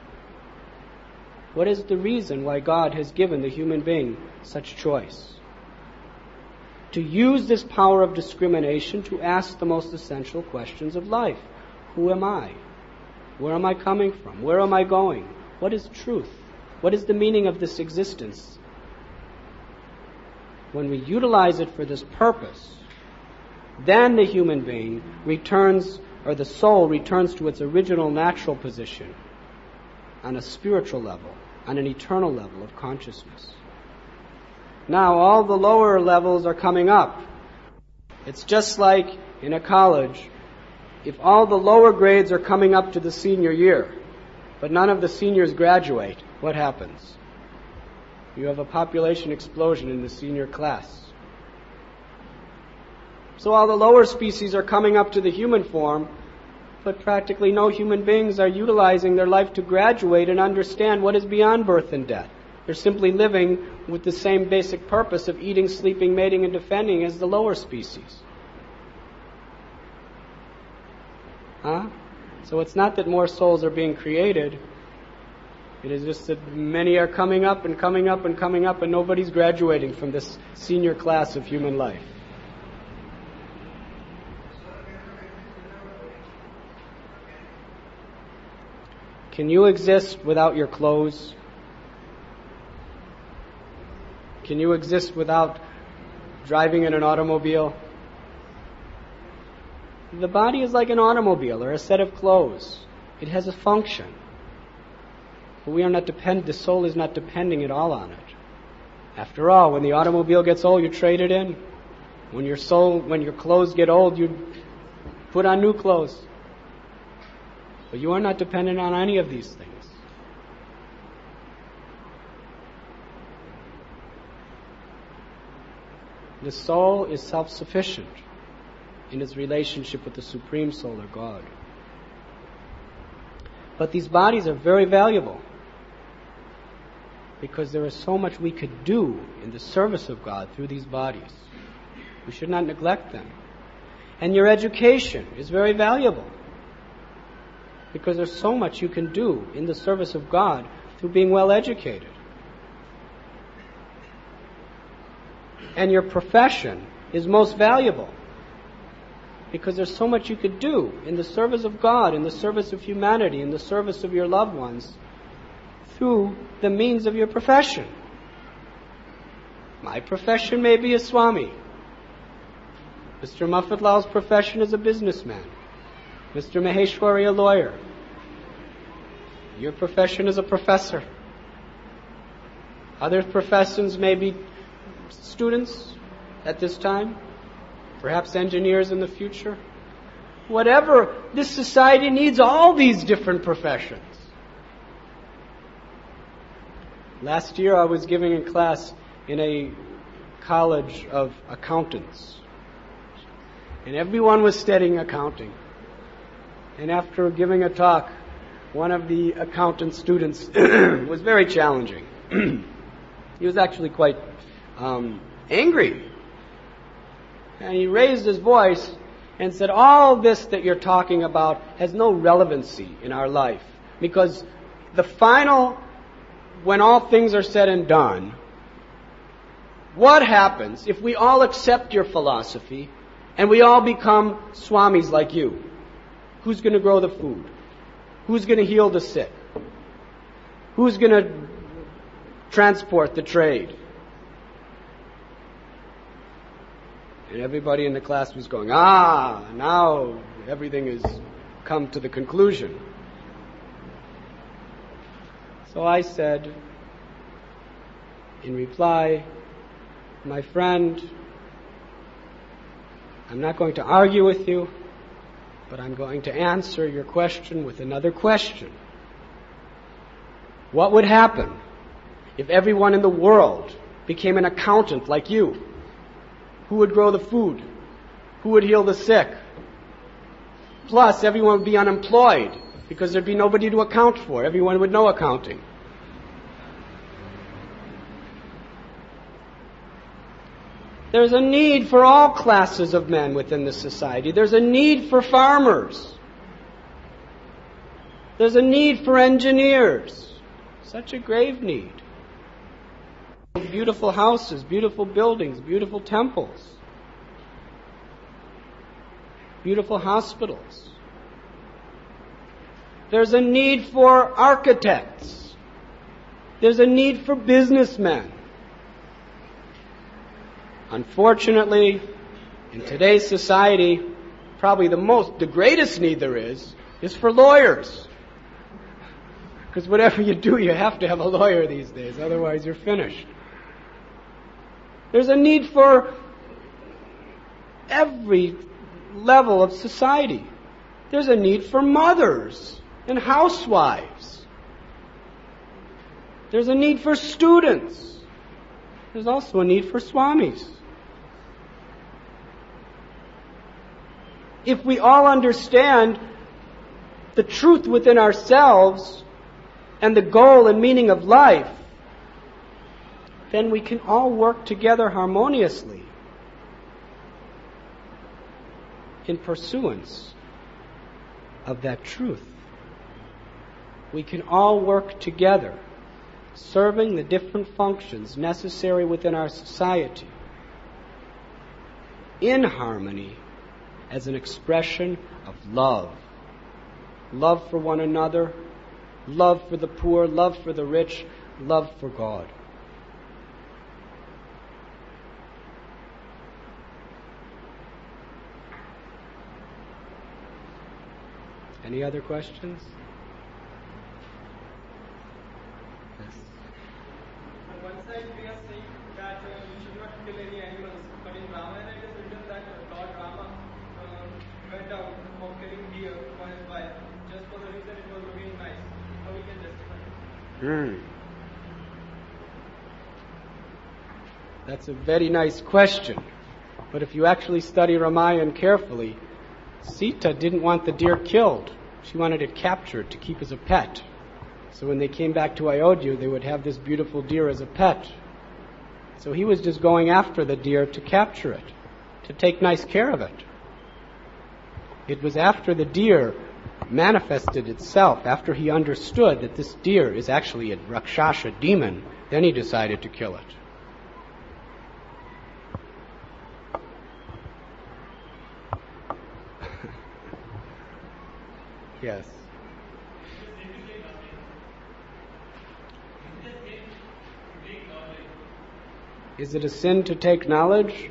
What is the reason why God has given the human being such choice? To use this power of discrimination to ask the most essential questions of life. Who am I? Where am I coming from? Where am I going? What is truth? What is the meaning of this existence? When we utilize it for this purpose, then the human being returns, or the soul returns to its original natural position on a spiritual level, on an eternal level of consciousness. Now all the lower levels are coming up. It's just like in a college. If all the lower grades are coming up to the senior year, but none of the seniors graduate, what happens? You have a population explosion in the senior class. So all the lower species are coming up to the human form, but practically no human beings are utilizing their life to graduate and understand what is beyond birth and death. They're simply living with the same basic purpose of eating, sleeping, mating, and defending as the lower species. Huh? So it's not that more souls are being created. It is just that many are coming up and coming up and coming up, and nobody's graduating from this senior class of human life. Can you exist without your clothes? Can you exist without driving in an automobile? The body is like an automobile or a set of clothes. It has a function. But we are not depend. The soul is not depending at all on it. After all, when the automobile gets old, you trade it in. When your soul, when your clothes get old, you put on new clothes. But you are not dependent on any of these things. The soul is self-sufficient in its relationship with the Supreme Soul or God. But these bodies are very valuable because there is so much we could do in the service of God through these bodies. We should not neglect them. And your education is very valuable because there's so much you can do in the service of God through being well educated. And your profession is most valuable because there's so much you could do in the service of God, in the service of humanity, in the service of your loved ones through the means of your profession. My profession may be a Swami. Mister Muffatlal's profession is a businessman. Mister Maheshwari, a lawyer. Your profession is a professor. Other professions may be students at this time, perhaps engineers in the future. Whatever, this society needs all these different professions. Last year I was giving a class in a college of accountants, and everyone was studying accounting. And after giving a talk, one of the accountant students was very challenging. He was actually quite um, angry. And he raised his voice and said, all this that you're talking about has no relevancy in our life. Because the final, when all things are said and done, what happens if we all accept your philosophy and we all become swamis like you? Who's going to grow the food? Who's going to heal the sick? Who's going to transport the trade? And everybody in the class was going, ah, now everything has come to the conclusion. So I said, in reply, my friend, I'm not going to argue with you, but I'm going to answer your question with another question. What would happen if everyone in the world became an accountant like you? Who would grow the food? Who would heal the sick? Plus, everyone would be unemployed because there'd be nobody to account for. Everyone would know accounting. There's a need for all classes of men within the society. There's a need for farmers. There's a need for engineers. Such a grave need. Beautiful houses, beautiful buildings, beautiful temples, beautiful hospitals. There's a need for architects. There's a need for businessmen. Unfortunately, in today's society, probably the most, the greatest need there is, is for lawyers. Because whatever you do, you have to have a lawyer these days, otherwise you're finished. There's a need for every level of society. There's a need for mothers and housewives. There's a need for students. There's also a need for swamis. If we all understand the truth within ourselves and the goal and meaning of life, then we can all work together harmoniously in pursuance of that truth. We can all work together, serving the different functions necessary within our society in harmony as an expression of love. Love for one another, love for the poor, love for the rich, love for God. Any other questions? Yes. On one side, we are saying that uh, we should not kill any animals, but in Ramayana it is written that Lord Rama uh, went out for killing deer for his wife, just for the reason it was looking nice. How we can justify it? Mm. That's a very nice question. But if you actually study Ramayana carefully, Sita didn't want the deer killed. She wanted it captured to keep as a pet. So when they came back to Ayodhya, they would have this beautiful deer as a pet. So he was just going after the deer to capture it, to take nice care of it. It was after the deer manifested itself, after he understood that this deer is actually a Rakshasa demon, then he decided to kill it. Yes. Is it a sin to take knowledge?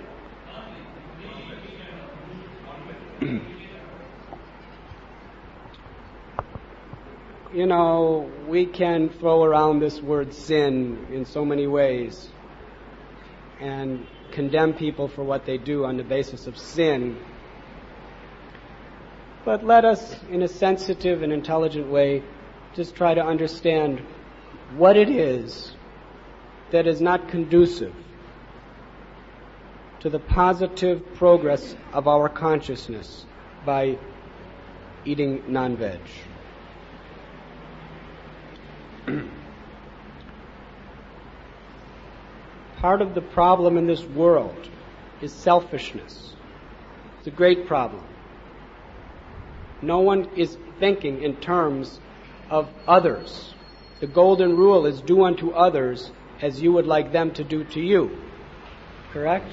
You know, we can throw around this word sin in so many ways and condemn people for what they do on the basis of sin. But let us, in a sensitive and intelligent way, just try to understand what it is that is not conducive to the positive progress of our consciousness by eating non-veg. Part of the problem in this world is selfishness. It's a great problem. No one is thinking in terms of others. The golden rule is do unto others as you would like them to do to you. Correct?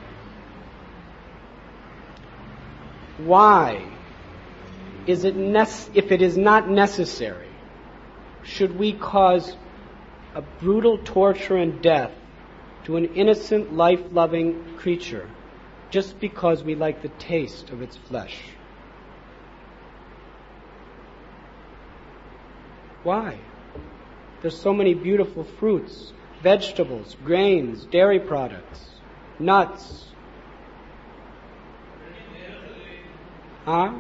Why is it nec- if it is not necessary, should we cause a brutal torture and death to an innocent, life-loving creature just because we like the taste of its flesh? Why? There's so many beautiful fruits, vegetables, grains, dairy products, nuts. Huh?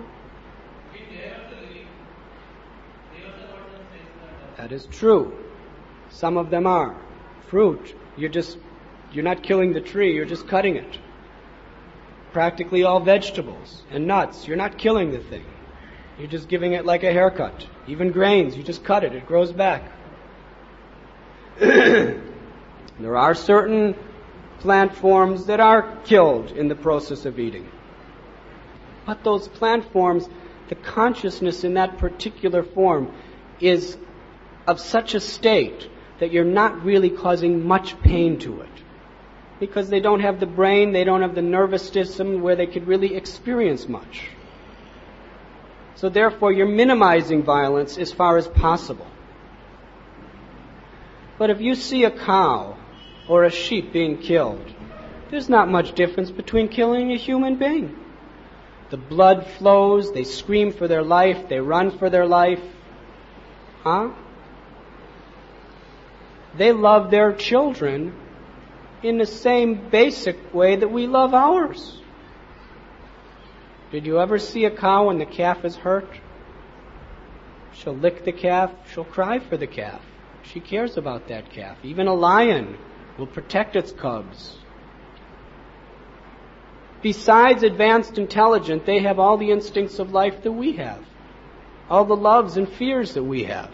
That is true. Some of them are. Fruit, you're just, you're not killing the tree, you're just cutting it. Practically all vegetables and nuts, you're not killing the thing. You're just giving it like a haircut. Even grains, you just cut it, it grows back. There are certain plant forms that are killed in the process of eating. But those plant forms, the consciousness in that particular form is of such a state that you're not really causing much pain to it. Because they don't have the brain, they don't have the nervous system where they could really experience much. So therefore, you're minimizing violence as far as possible. But if you see a cow or a sheep being killed, there's not much difference between killing a human being. The blood flows, they scream for their life, they run for their life. Huh? They love their children in the same basic way that we love ours. Did you ever see a cow when the calf is hurt? She'll lick the calf, she'll cry for the calf. She cares about that calf. Even a lion will protect its cubs. Besides advanced intelligence, they have all the instincts of life that we have. All the loves and fears that we have.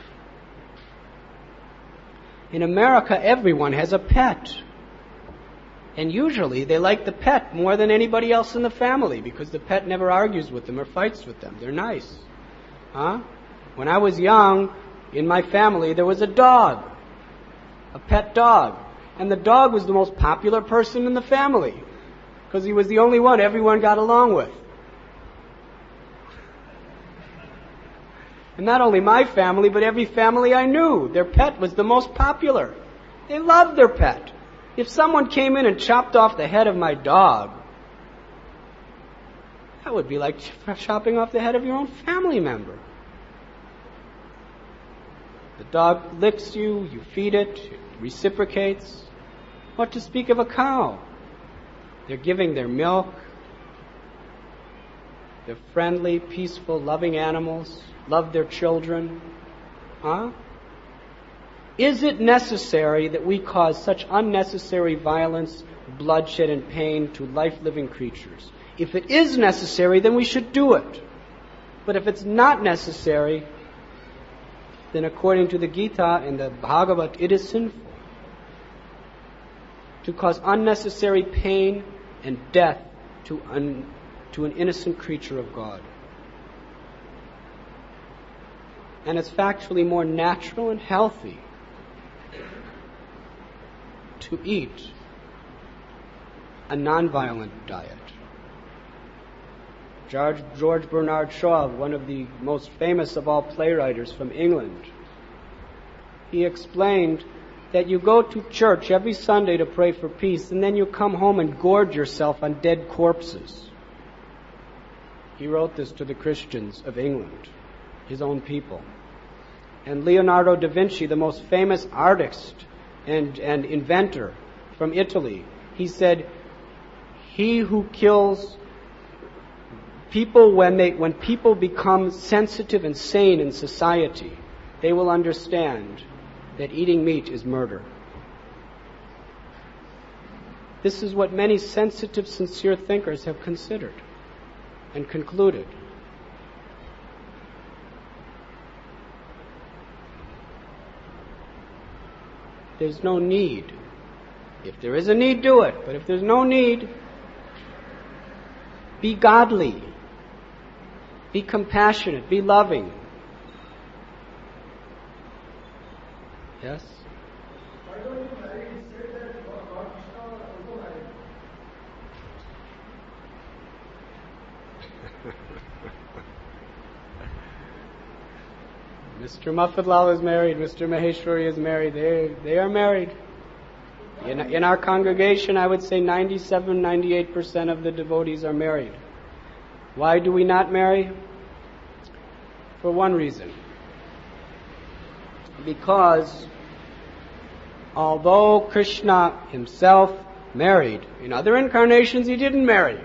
In America, everyone has a pet. And usually they like the pet more than anybody else in the family because the pet never argues with them or fights with them. They're nice. Huh? When I was young, in my family, there was a dog. A pet dog. And the dog was the most popular person in the family because he was the only one everyone got along with. And not only my family, but every family I knew. Their pet was the most popular. They loved their pet. If someone came in and chopped off the head of my dog, that would be like chopping off the head of your own family member. The dog licks you, you feed it, it reciprocates. What to speak of a cow? They're giving their milk. They're friendly, peaceful, loving animals. Love their children. Huh? Is it necessary that we cause such unnecessary violence, bloodshed, and pain to life-living creatures? If it is necessary, then we should do it. But if it's not necessary, then according to the Gita and the Bhagavad, it is sinful to cause unnecessary pain and death to, un, to an innocent creature of God. And it's factually more natural and healthy to eat a nonviolent diet. George, George Bernard Shaw, one of the most famous of all playwrights from England, he explained that you go to church every Sunday to pray for peace, and then you come home and gorge yourself on dead corpses. He wrote this to the Christians of England, his own people. And Leonardo da Vinci, the most famous artist and, and inventor from Italy, he said, he who kills people, when they when people become sensitive and sane in society, they will understand that eating meat is murder. This is what many sensitive, sincere thinkers have considered and concluded. There's no need. If there is a need, do it. But if there's no need, be godly. Be compassionate. Be loving. Yes? Why don't you marry? He said that Lord Krishna also married. Mister Muffatlal is married. Mister Maheshwari is married. They they are married. In, in our congregation, I would say ninety-seven, ninety-eight percent of the devotees are married. Why do we not marry? For one reason. Because although Krishna himself married, in other incarnations he didn't marry.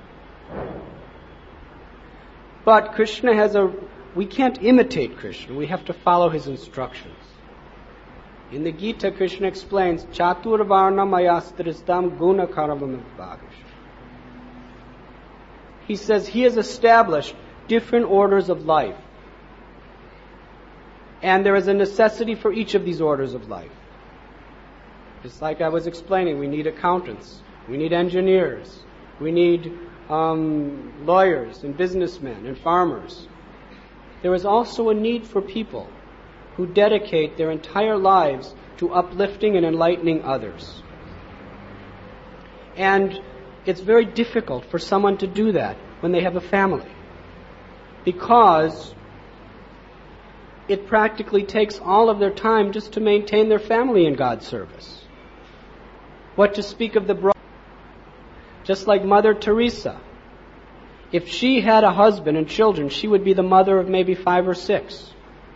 But Krishna has a... We can't imitate Krishna. We have to follow his instructions. In the Gita, Krishna explains, Chatur varna mayastristam guna karavam bhagish. He says he has established different orders of life. And there is a necessity for each of these orders of life. Just like I was explaining, we need accountants, we need engineers, we need um, lawyers and businessmen and farmers. There is also a need for people who dedicate their entire lives to uplifting and enlightening others. And it's very difficult for someone to do that when they have a family, because it practically takes all of their time just to maintain their family in God's service. What to speak of the bride? Just like Mother Teresa. If she had a husband and children, she would be the mother of maybe five or six.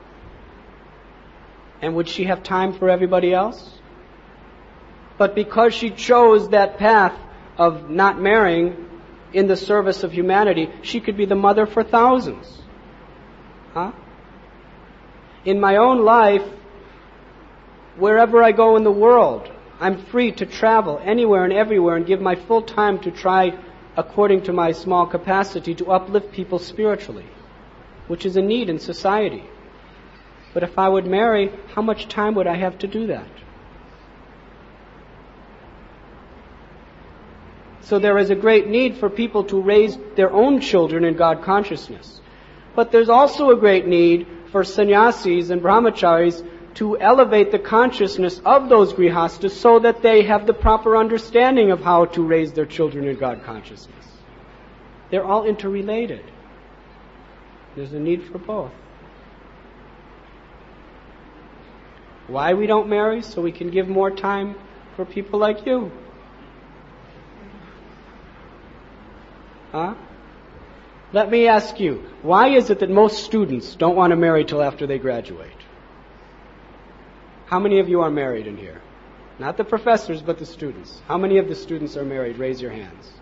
And would she have time for everybody else? But because she chose that path of not marrying in the service of humanity, she could be the mother for thousands. Huh? In my own life, wherever I go in the world, I'm free to travel anywhere and everywhere and give my full time to try, according to my small capacity, to uplift people spiritually, which is a need in society. But if I would marry, how much time would I have to do that? So there is a great need for people to raise their own children in God consciousness. But there's also a great need for sannyasis and brahmacharis to elevate the consciousness of those grihastas so that they have the proper understanding of how to raise their children in God consciousness. They're all interrelated. There's a need for both. Why we don't marry? So we can give more time for people like you. Huh? Let me ask you, why is it that most students don't want to marry till after they graduate? How many of you are married in here? Not the professors, but the students. How many of the students are married? Raise your hands.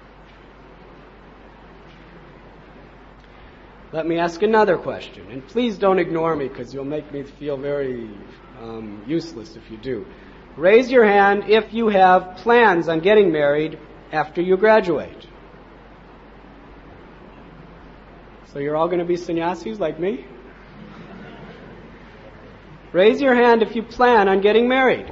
Let me ask another question, and please don't ignore me because you'll make me feel very um, useless if you do. Raise your hand if you have plans on getting married after you graduate. So you're all going to be sannyasis like me? Raise your hand if you plan on getting married.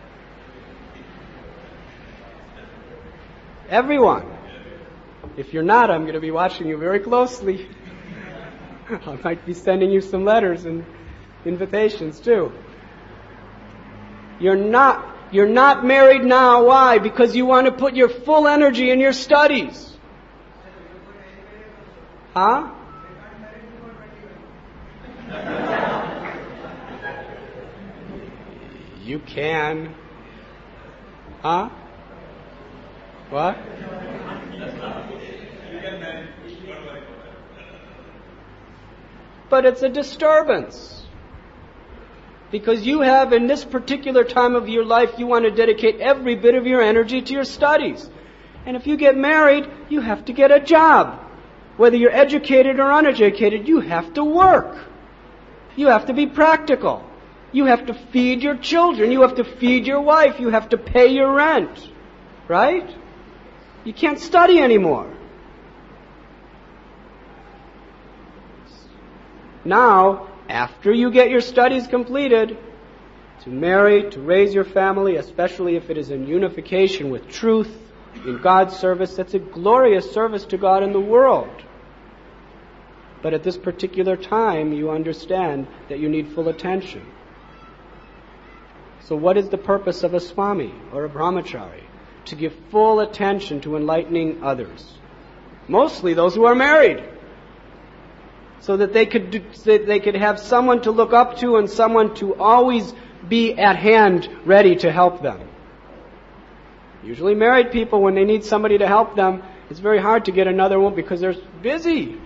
Everyone. If you're not, I'm going to be watching you very closely. I might be sending you some letters and invitations too. You're not, you're not married now. Why? Because you want to put your full energy in your studies. Huh? You can. Huh? What? But it's a disturbance. Because you have, in this particular time of your life, you want to dedicate every bit of your energy to your studies. And if you get married, you have to get a job. Whether you're educated or uneducated, you have to work. You have to be practical. You have to feed your children. You have to feed your wife. You have to pay your rent. Right? You can't study anymore. Now, after you get your studies completed, to marry, to raise your family, especially if it is in unification with truth, in God's service, that's a glorious service to God in the world. But at this particular time, you understand that you need full attention. So what is the purpose of a Swami or a Brahmachari? To give full attention to enlightening others. Mostly those who are married. So that they could do, so they could have someone to look up to and someone to always be at hand ready to help them. Usually married people, when they need somebody to help them, it's very hard to get another one because they're busy.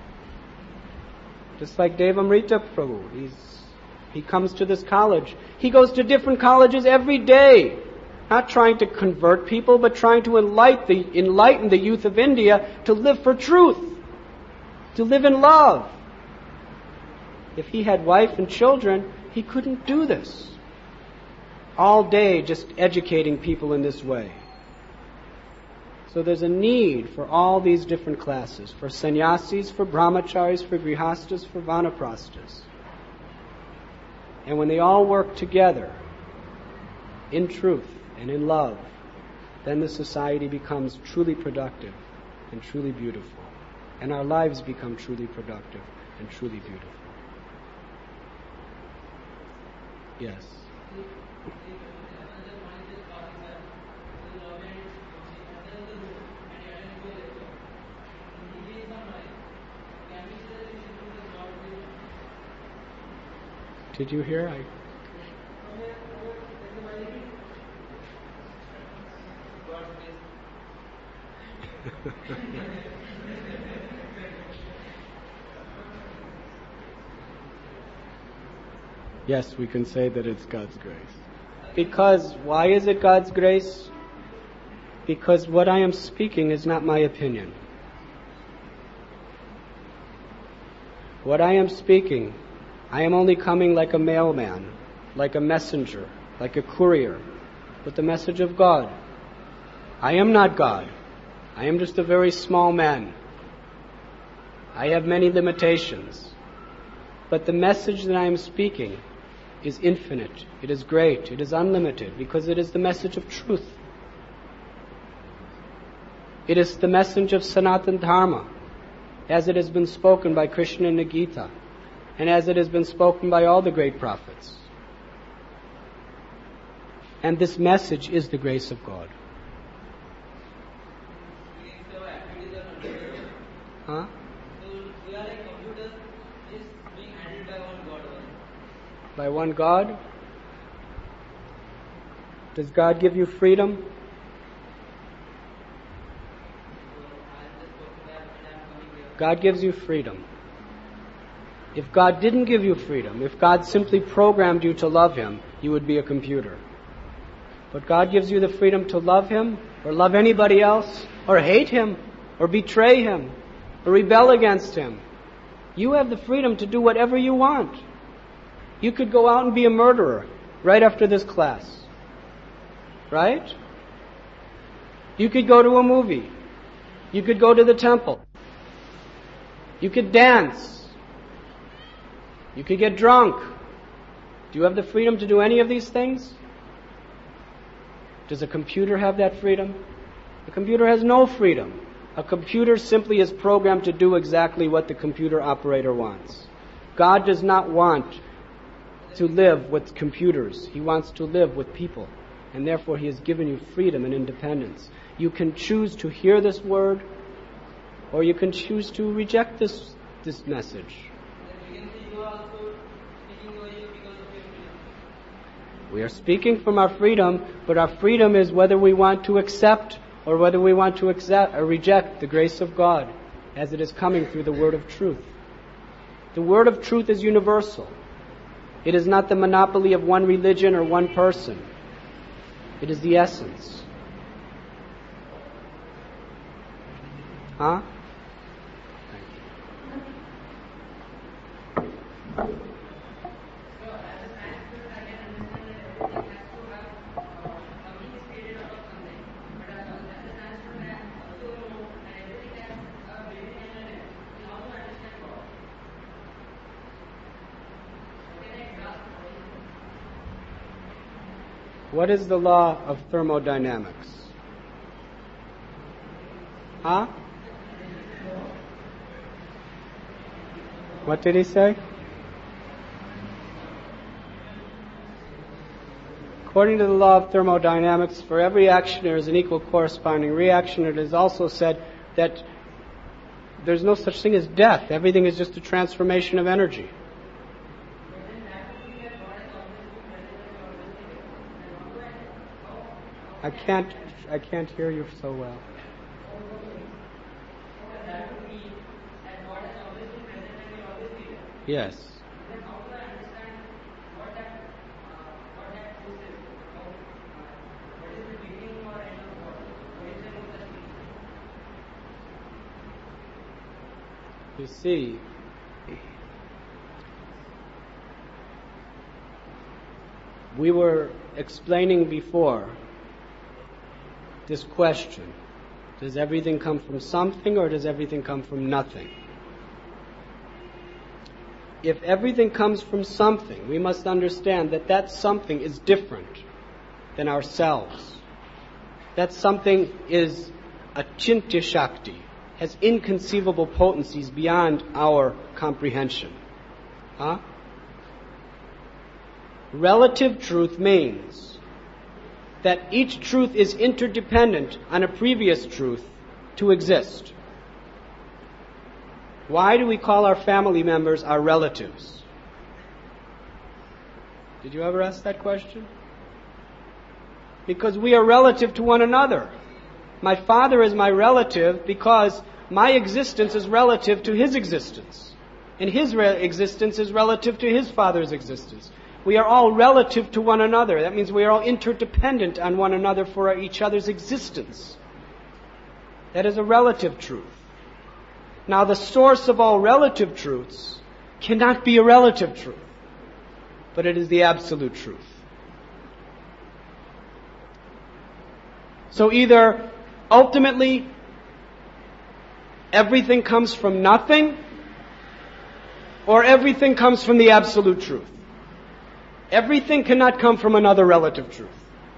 Just like Devamrita Prabhu. He's, he comes to this college. He goes to different colleges every day. Not trying to convert people, but trying to enlighten the, enlighten the youth of India to live for truth. To live in love. If he had wife and children, he couldn't do this. All day just educating people in this way. So there's a need for all these different classes, for sannyasis, for brahmacharis, for grihastas, for vanaprasthas. And when they all work together, in truth and in love, then the society becomes truly productive and truly beautiful. And our lives become truly productive and truly beautiful. Yes. Did you hear? I... Yes, we can say that it's God's grace. Because, why is it God's grace? Because what I am speaking is not my opinion. What I am speaking, I am only coming like a mailman, like a messenger, like a courier, with the message of God. I am not God. I am just a very small man. I have many limitations. But the message that I am speaking is infinite. It is great. It is unlimited because it is the message of truth. It is the message of Sanatana Dharma as it has been spoken by Krishna in the Gita and as it has been spoken by all the great prophets. And this message is the grace of God. Huh? By one God? Does God give you freedom? God gives you freedom. If God didn't give you freedom, if God simply programmed you to love Him, you would be a computer. But God gives you the freedom to love Him, or love anybody else, or hate Him, or betray Him, or rebel against Him. You have the freedom to do whatever you want. You could go out and be a murderer right after this class. Right? You could go to a movie. You could go to the temple. You could dance. You could get drunk. Do you have the freedom to do any of these things? Does a computer have that freedom? A computer has no freedom. A computer simply is programmed to do exactly what the computer operator wants. God does not want to live with computers. He wants to live with people. And therefore He has given you freedom and independence. You can choose to hear this word, or you can choose to reject this this message. We are speaking from our freedom, but our freedom is whether we want to accept or whether we want to accept or reject the grace of God as it is coming through the word of truth. The word of truth is universal. It is not the monopoly of one religion or one person. It is the essence. Huh? What is the law of thermodynamics? Huh? What did he say? According to the law of thermodynamics, for every action there is an equal corresponding reaction. It is also said that there's no such thing as death. Everything is just a transformation of energy. I can't I can't hear you so well. Yes. You see, we were explaining before this question. Does everything come from something, or does everything come from nothing? If everything comes from something, we must understand that that something is different than ourselves. That something is achintya shakti, has inconceivable potencies beyond our comprehension. Huh? Relative truth means that each truth is interdependent on a previous truth to exist. Why do we call our family members our relatives? Did you ever ask that question? Because we are relative to one another. My father is my relative because my existence is relative to his existence. And his re- existence is relative to his father's existence. We are all relative to one another. That means we are all interdependent on one another for each other's existence. That is a relative truth. Now, the source of all relative truths cannot be a relative truth, but it is the absolute truth. So either ultimately everything comes from nothing, or everything comes from the absolute truth. Everything cannot come from another relative truth.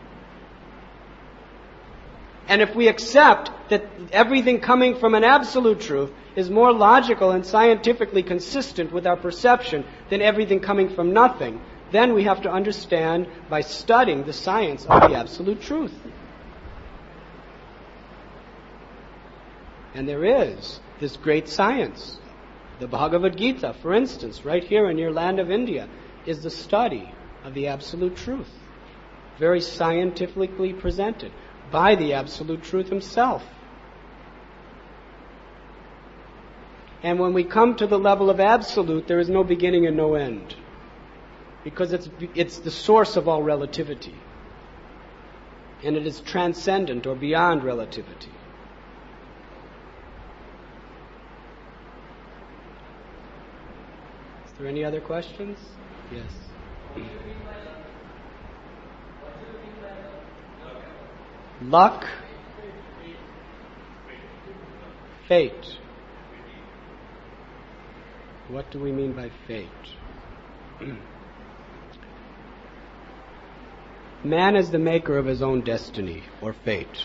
And if we accept that everything coming from an absolute truth is more logical and scientifically consistent with our perception than everything coming from nothing, then we have to understand by studying the science of the absolute truth. And there is this great science. The Bhagavad Gita, for instance, right here in your land of India, is the study of the absolute truth. Very scientifically presented by the absolute truth himself. And when we come to the level of absolute, there is no beginning and no end. Because it's, it's the source of all relativity. And it is transcendent or beyond relativity. Is there any other questions? Yes. Luck, fate. What do we mean by fate? Man is the maker of his own destiny, or fate.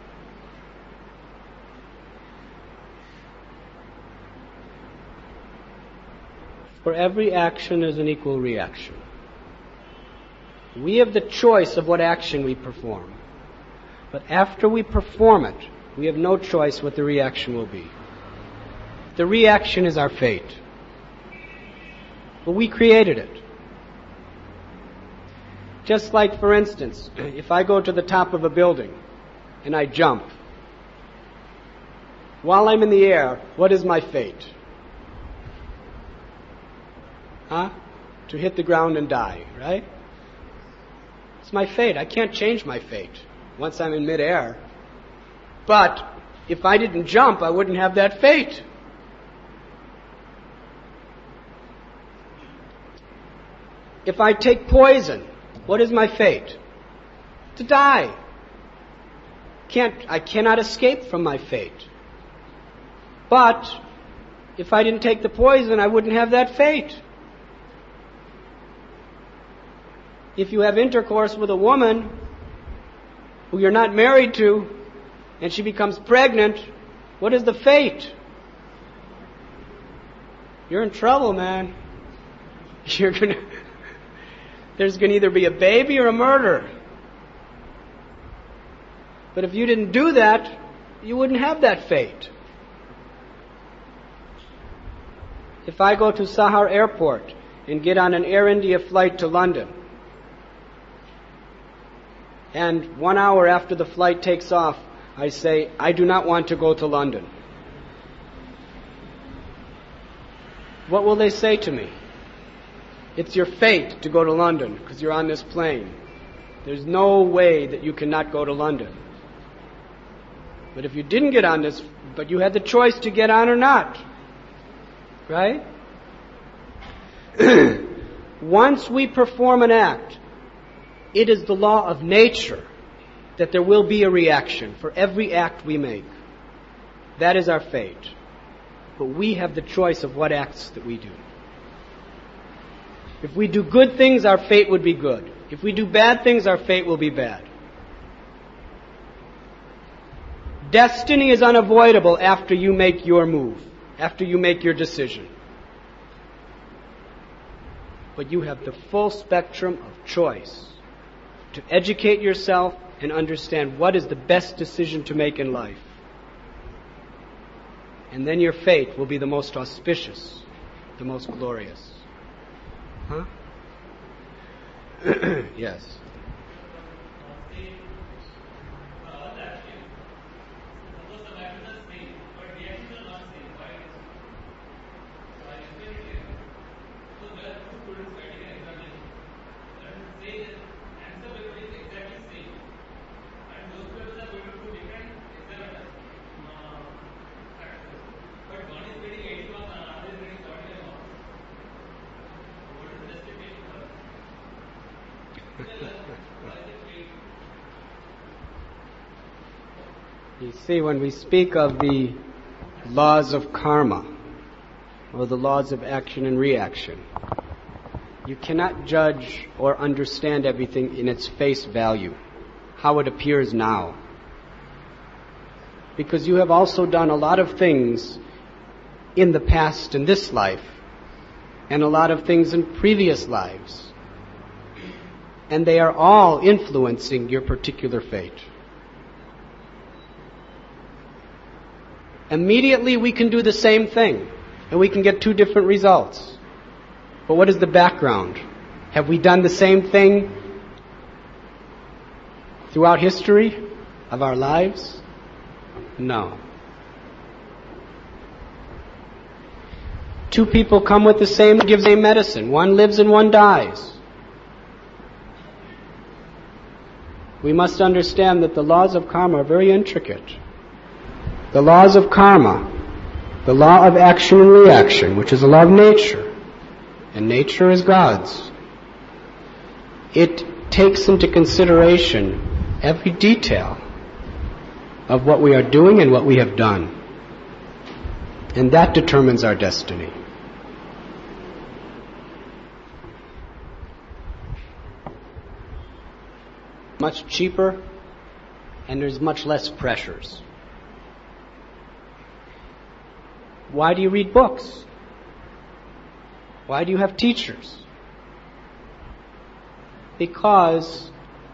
For every action is an equal reaction. We have the choice of what action we perform. But after we perform it, we have no choice what the reaction will be. The reaction is our fate. But we created it. Just like, for instance, if I go to the top of a building and I jump, while I'm in the air, what is my fate? Huh? To hit the ground and die, right? It's my fate. I can't change my fate once I'm in midair. But if I didn't jump, I wouldn't have that fate. If I take poison, what is my fate? To die. Can't, I cannot escape from my fate. But if I didn't take the poison, I wouldn't have that fate. If you have intercourse with a woman who you're not married to, and she becomes pregnant, what is the fate? You're in trouble, man. You're gonna, there's gonna either be a baby or a murder. But if you didn't do that, you wouldn't have that fate. If I go to Sahar Airport and get on an Air India flight to London, and one hour after the flight takes off, I say, I do not want to go to London. What will they say to me? It's your fate to go to London because you're on this plane. There's no way that you cannot go to London. But if you didn't get on this, but you had the choice to get on or not, right? Once we perform an act, it is the law of nature that there will be a reaction for every act we make. That is our fate. But we have the choice of what acts that we do. If we do good things, our fate would be good. If we do bad things, our fate will be bad. Destiny is unavoidable after you make your move, after you make your decision. But you have the full spectrum of choice to educate yourself and understand what is the best decision to make in life. And then your fate will be the most auspicious, the most glorious. Huh? Yes. You see, when we speak of the laws of karma, or the laws of action and reaction, you cannot judge or understand everything in its face value, how it appears now. Because you have also done a lot of things in the past in this life, and a lot of things in previous lives. And they are all influencing your particular fate. Immediately we can do the same thing, and we can get two different results. But what is the background? Have we done the same thing throughout history of our lives? No. Two people come with the same, give the same medicine. One lives and one dies. We must understand that the laws of karma are very intricate. The laws of karma, the law of action and reaction, which is the law of nature, and nature is God's. It takes into consideration every detail of what we are doing and what we have done. And that determines our destiny. Much cheaper, and there's much less pressures. Why do you read books? Why do you have teachers? Because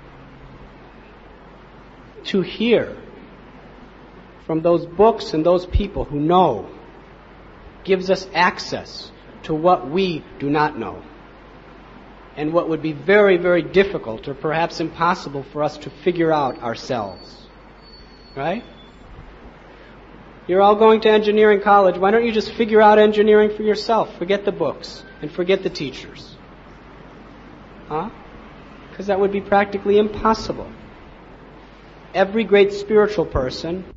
to hear from those books and those people who know gives us access to what we do not know, and what would be very, very difficult or perhaps impossible for us to figure out ourselves. Right? You're all going to engineering college. Why don't you just figure out engineering for yourself? Forget the books and forget the teachers. Huh? Because that would be practically impossible. Every great spiritual person